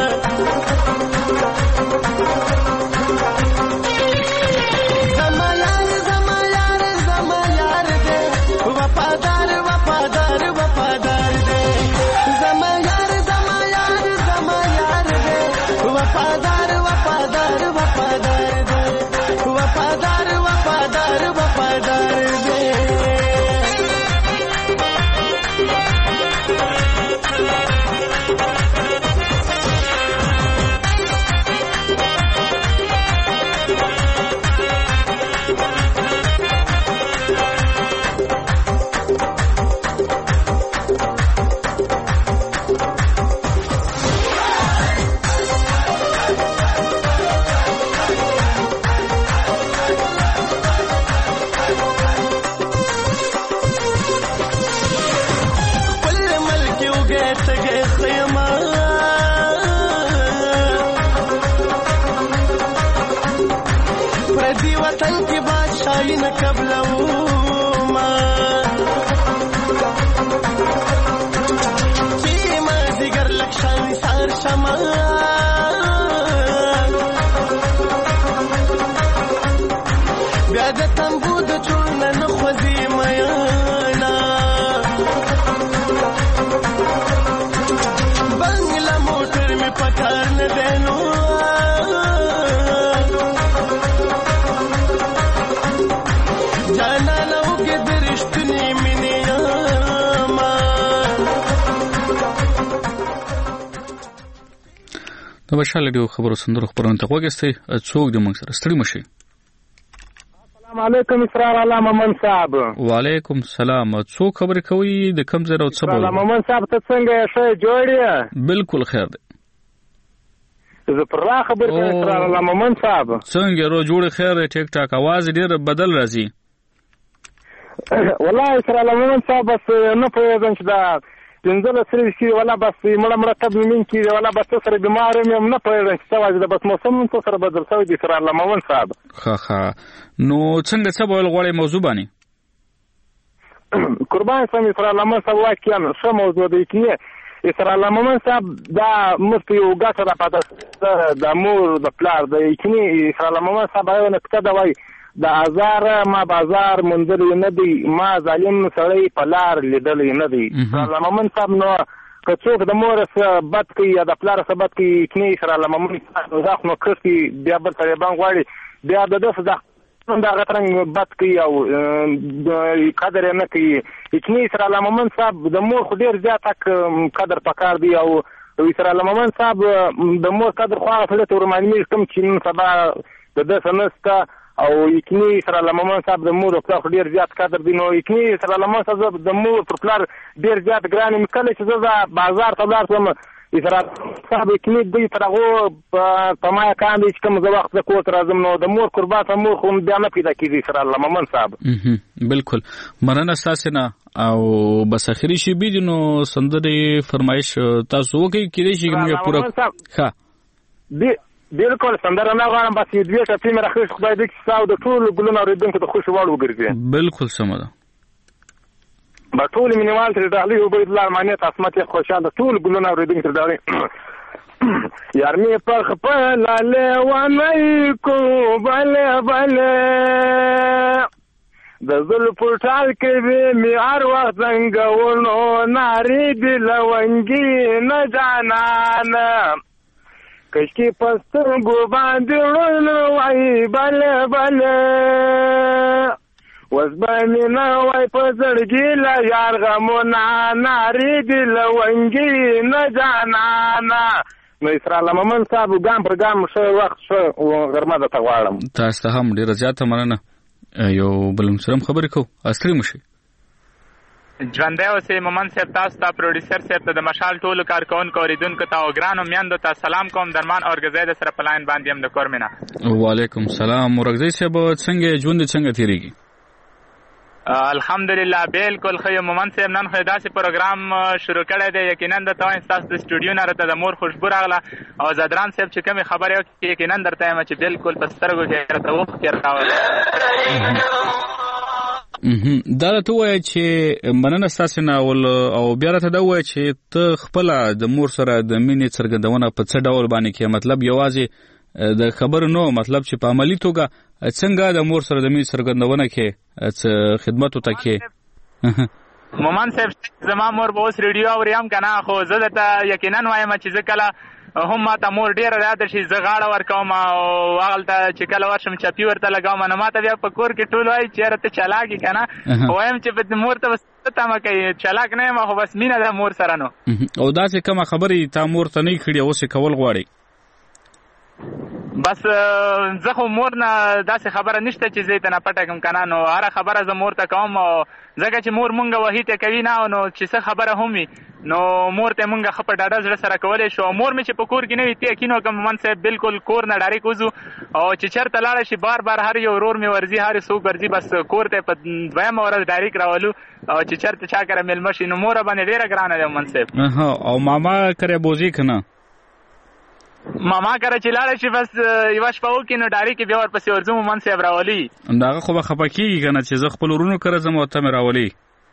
زما یار زما یار زما یار دې وفادار وفادار وفادار دې زما یار زما یار زما یار دې وفادار وفادار وفادار دې وفادار وفادار وفادار دې بیا د تنبو د چونه نه خوځي میانا بنگلا موټر می پکار نه دینو جانا نو کې درشتنی مینیاما د بشاله دیو خبرو سندرو خبرونه ته وګستئ څوک د موږ سره ستړي مشي. السلام علیکم اسرار الله مومن صاحب. وعلیکم السلام. څوک خبرې کوي د کم ځای او څه بوله؟ مومن صاحب ته څنګه ښه جوړ یې؟ بالکل خیر دی. زه پر را خبر کوم اسرار الله مومن صاحب. څنګه رو جوړ خیر دی؟ ټیک ټاک आवाज ډیر بدل راځي. والله اسرار الله مومن صاحب بس نه پوهېږم چې دا پنځله سرې شي ولا بس مړه مړه تب مين کېږي ولا بس سره بیمار یم نه پوهېږم چې څه وجه ده بس موسم څه سره بدل شوی دی اسرار الله مومن صاحب. ښه نو څنګه څه ویل غواړئ موضوع باندې؟ قربان سم اسرار الله مومن صاحب واقعا ښه موضوع دی کې اسرار الله مومن صاحب دا مفت یو ګټه ده پاته د مور د پلار د یقیني اسرار الله مومن صاحب یو نکته ده وایي د ازار ما بازار منځلې نه دی ما ظالم سړی په لار لیدلې نه دی. اسرار الله مومن صاحب نو که څوک د مور څخه بد کوي یا د پلار څخه بد کوي یقیني اسرار الله مومن صاحب ځاخ نو کړي بیا بل طالبان غواړي بیا د دغه دغه ترنګ بد کوي او قدر نه کوي یقیني اسرار الله مومن صاحب د مور خو ډیر زیات قدر پکار دی او اسرار الله مومن صاحب د مور قدر خو هغه ته ورمانوي کوم چې نن سبا د ده سنسته او یقیني اسرار الله مومن صاحب د مور په خو ډیر زیات قدر دی نو یقیني اسرار الله مومن صاحب د مور پر پلار ډیر زیات ګران کله چې زه بازار ته لاړ شم اسرار صاحب یقیني دوی تر هغه په ما کاندي چې کوم زه وخت د کور راځم نو د مور قربات مور خو بیا نه پیدا کیږي اسرار الله مومن صاحب. بالکل مننه تاسو نه او بس اخري شی بي نو سندري فرمایش تاسو وکي کېدې شي موږ پورا ښه بالکل سندره نه غواړم بس یو دوه ټپې مې راخېږي خدای دې چې ستا د ټولو ګلونو اورېدونکو ته خوشې وړ وګرځي. بالکل سمه ده. به ټول مینوال ترې ډالۍ عبیدالله ارماني ته عصمت یې خوشحاله ټول ګلونه اورېدونکو ترې ډالۍ یار مې په خپله لیونی کو بلې بلې د زلفو ټال کوي مې هر وخت زنګونو نارې دي لونګي نه جانانه کشکی پستر گو باندې ورونو وای بله بله وزبانی نه وای په زړګي لا یار غمونه نارې دي لونګي نه جانانا. نو اسرار الله مومن صاحب ګام پر ګام ښه وخت ښه غرمه درته غواړم. تاسو ته هم ډېره زیاته مننه. یو بل سره خبرې کوو اصلي مشي ژوندی اوسئ مومن صاحب تاسو ته پروډوسر صاحب ته د مشال ټولو کارکوونکو اوریدونکو ته او ګرانو میندو ته سلام کوم. درمان اورګزی د سره په لاین باندې هم د کور مینه. وعلیکم سلام اورګزی صاحب څنګه ژوند څنګه تیریږي؟ الحمدلله بالکل ښه یم مومن صاحب. نن خو داسې پروګرام شروع کړی دی یقینا درته وایم ستاسو د سټوډیو نه راته د مور خوشبو راغله او زدران صاحب چې کومې خبرې وکړې یقینا درته وایم چې بالکل په سترګو کې راته اوښکې راغله. دا ته وایي چې مننه ستاسو نه او بیا راته دا وایي چې ته خپل د مور سره د مینې څرګندونه په څه ډول باندې کې مطلب یوازې د خبر نو مطلب چې په عملی توګه څنګه د مور سره د مینې څرګندونه کې خدمت وته کې مومن صاحب زما مور به اوس ریډیو اوریم کنه خو زه درته یقینا وایم چې زه کله هم ماته مور ډیره یاد شي زه غاړه ورکوم او هغلته چې کله ورشم چپی ورته لګوم نو ماته بیا په کور کې ټول وایي چېرې ته چلاک یې که نه وایم چې مور ته بس تمه کوي چلاک نه یم خو بس مینه ده مور سره نو او داسې کومه خبرې تا مور ته نه کړي اوس یې کول غواړي بس زه خو مور نه داسې خبره نشته چې زه یې ته نه پټه کړم که نه نو هره خبره زه مور ته کوم ځکه چې مور مونږ وحي ته کوي نه نو چې څه خبره هم وي نو مور ته مونږ ښه په ډاډه زړه سره کولی شو مور مې چې په کور کې نه وي ته یقین وکړم مومن صاحب بالکل کور نه ډایرکټ وځو او چې چېرته لاړه شي بار بار هر یو ورور مې ورځي هر څوک ورځي بس کور ته په دویمه ورځ ډایرکټ راولو او چې چېرته چا کره مېلمه شي نو موره باندې ډېره ګرانه ده مومن صاحب او ماما کره بوځي که نه ماما کره چې لاړه شي بس یوه شپه وکړي نو ډایرکټ بیا ورپسې ورځو مومن صاحب راولي د هغه خو به خفه کېږي که نه چې زه خپل ورونو کره ځم او ته مې راولي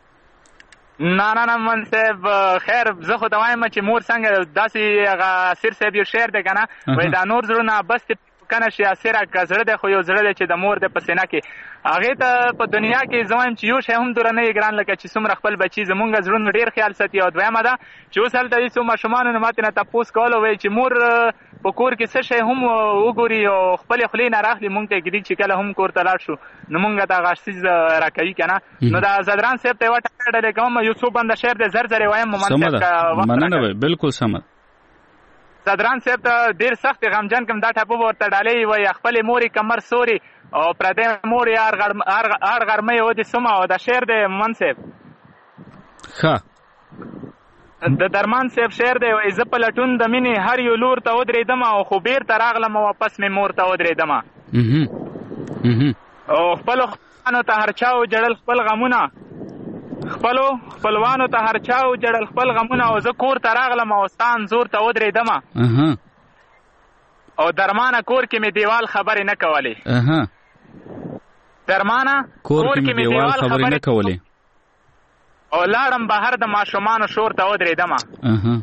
نه مومن صاحب خیر زه خو ته وایم چې مور څنګه داسې هغه اسیر صاحب یو شعر دی که نه وایي دا نور زړونه بس کنه شي اسیره که زړه دی خو یو زړه دی چې د مور دی په سینه کې هغې ته په دنیا کې زه وایم چې یو شی هم دوره نه یې ګران لکه چې څومره خپل بچي زمونږ زړونه ډېر خیال ساتي او دویمه ده چې اوس هلته دې څو ماشومانو نه ماتې نه تپوس کولو وایي چې مور په کور کې څه شی هم وګوري او خپلې خولې نه راخلي مونږ ته ږدي چې کله هم کور ته لاړ شو نو مونږ ته هغه څیز راکوي که نه نو دا زدران صاحب ته یوه ټکه ډلې کوم یو څو بنده شعر دی زر زر یې وایم مومن صاحب مننه بالکل سمه زدران صاحب ته ډېر سخت غمجن کوم دا ټاپه به ورته ډالۍ وایي خپلې مورې کمر سوري او پردی مورې هر غرمۍ ودې سمه او دا شعر دی مومن صاحب ښه د درمان صاحب شعر دی وایي زه په لټون د مینې هر یو لور ته ودرېدم او خو بېرته راغلم واپس مې مور ته ودرېدم او خپلو خپلوانو ته هر چا وجړل خپل غمونه خپلو خپلوانو ته هر چا وجړل خپل غمونه او زه کور ته راغلم او ستا انځور ته ودرېدم او درمانه کور کې مې دیوال خبرې نه کولې درمانه کور کې مې دیوال خبرې نه کولې او لاړم بهر د ماشومانو شور ته ودرېدم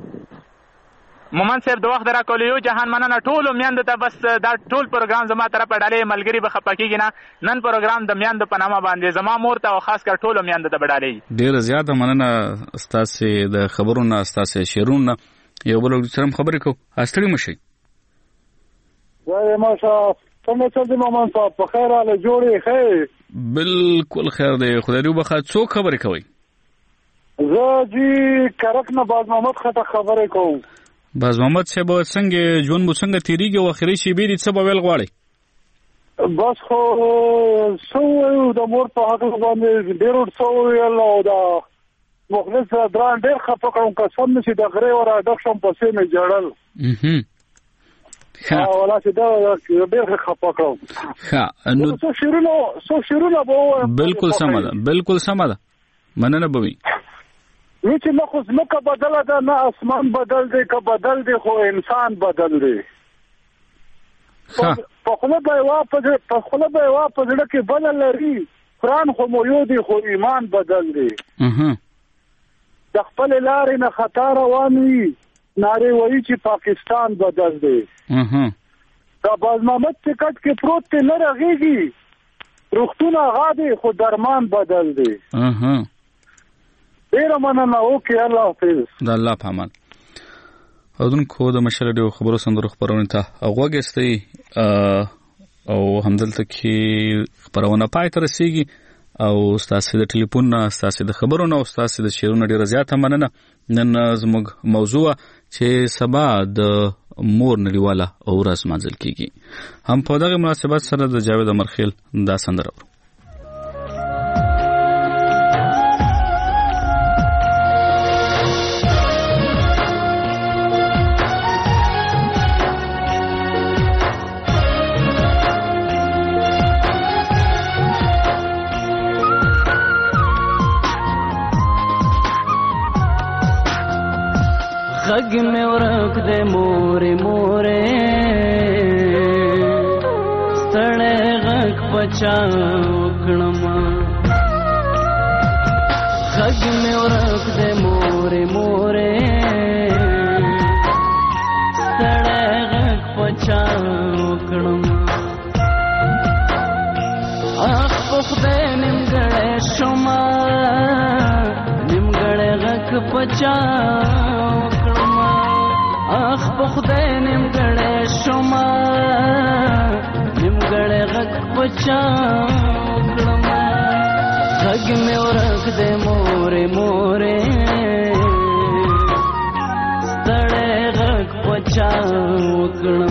مومن صاحب د وخت راکولو یو جهان مننه ټولو میندو ته بس دا ټول پروګرام زما طرفه ډالۍ ملګري به خفه کېږي نه نن پروګرام د میندو په نامه باندې زما مور ته او خاص کر ټولو میندو ته به ډالۍ ډېره زیاته مننه ستاسې د خبرو نه ستاسې شعرونو نه یو بل سره هم خبرې کوو ستړي مه شئ وایي ماشه څنګه چل دی مومن صاحب په خیر حاله جوړې ښه بالکل خیر دی خدای دې وبخښه څوک خبرې کوئ زه جی کرک نه باز محمد خټک خبرې کوم باز محمد صاحب څنګه ژوند مو څنګه تېرېږي او اخري شېبې دي څه به ویل غواړئ بس خو څه ووایو د مور په هکله باندې ډېر څه وویل او د مخلص دران ډېر خفه کړم قسم نه چې د غرې ور اډک شم پسې مې جړل ولا چې دا ډېر خفه کړم نو څو شعرونه به ووایم بالکل سمه ده بالکل سمه ده مننه به وي چې نه خو ځمکه بدله ده نه اسمان بدل دی که بدل دی خو انسان بدل دی په خوله به یې وا په زړه کې بله لري قرآن خو مو یو دی خو ایمان بدل دی د خپلې لارې نه خطا روان وي نارې وایي چې پاکستان بدل دی د باز محمد ټکټ کې پروت دی نه رغېږي روغتون هغه دی خو درمان بدل دی ډېره مننه اوکې الله حافظ د الله په امان اورونکو د مشر ډېرو خبرو سندرو خپرونې ته غوږ ایستی او همدلته کې خپرونه پای ته رسېږي او ستاسې د ټلیفون نه ستاسې د خبرو نه او ستاسې د شعرونو ډېره زیاته مننه نن زموږ موضوع چې سبا د مور نړیواله ورځ لمانځل کېږي هم په دغه مناسبت سره د جاوید امرخیل دا سندره اورو غږ مې ورک دې مورې مورې ستړی غږ پچا وکړم مې ورک دې مورې مورې ستړی غږ پچا وکړم اخ په خدای نیمګړی شومه نیمګړی غږ پچا وکړم اخ په خدای نیمګړی شومه نیمګړی غږ پچا وکړم غږ مې ورک دې مورې مورې ستړی غږ پچا وکړم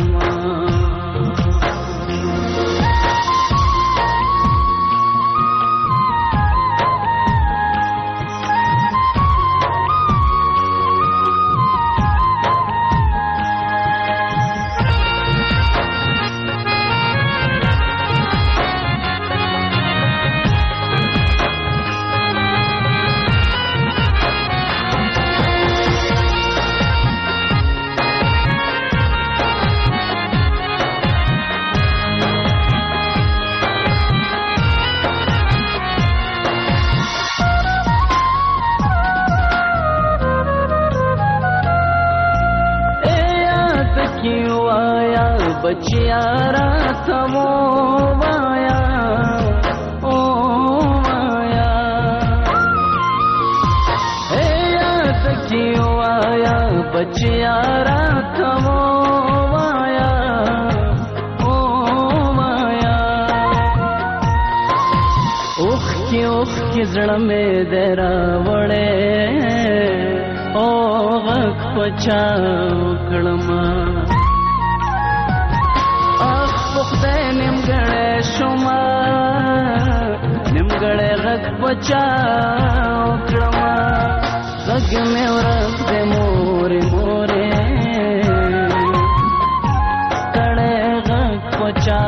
بچیا راته ووایا او وایا اے یاد کیو آیا بچیا راته ووایا او وایا اوخ کی زړه مې درا وړې او غږ پچا وکړم خدای نیمګړی شومه نیمګړی غږ پچا وکړم غږ مې ورک دې مورې مورې ستړی غږ پچا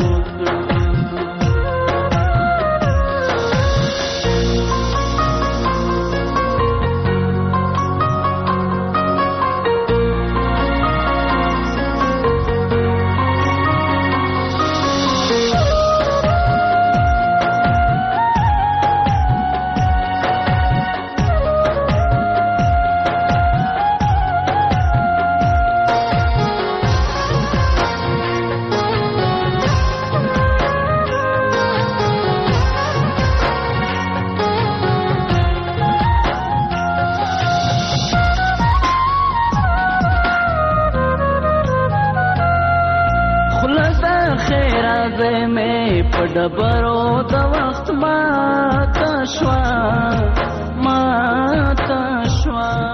ډبرو د وخت ماته شوه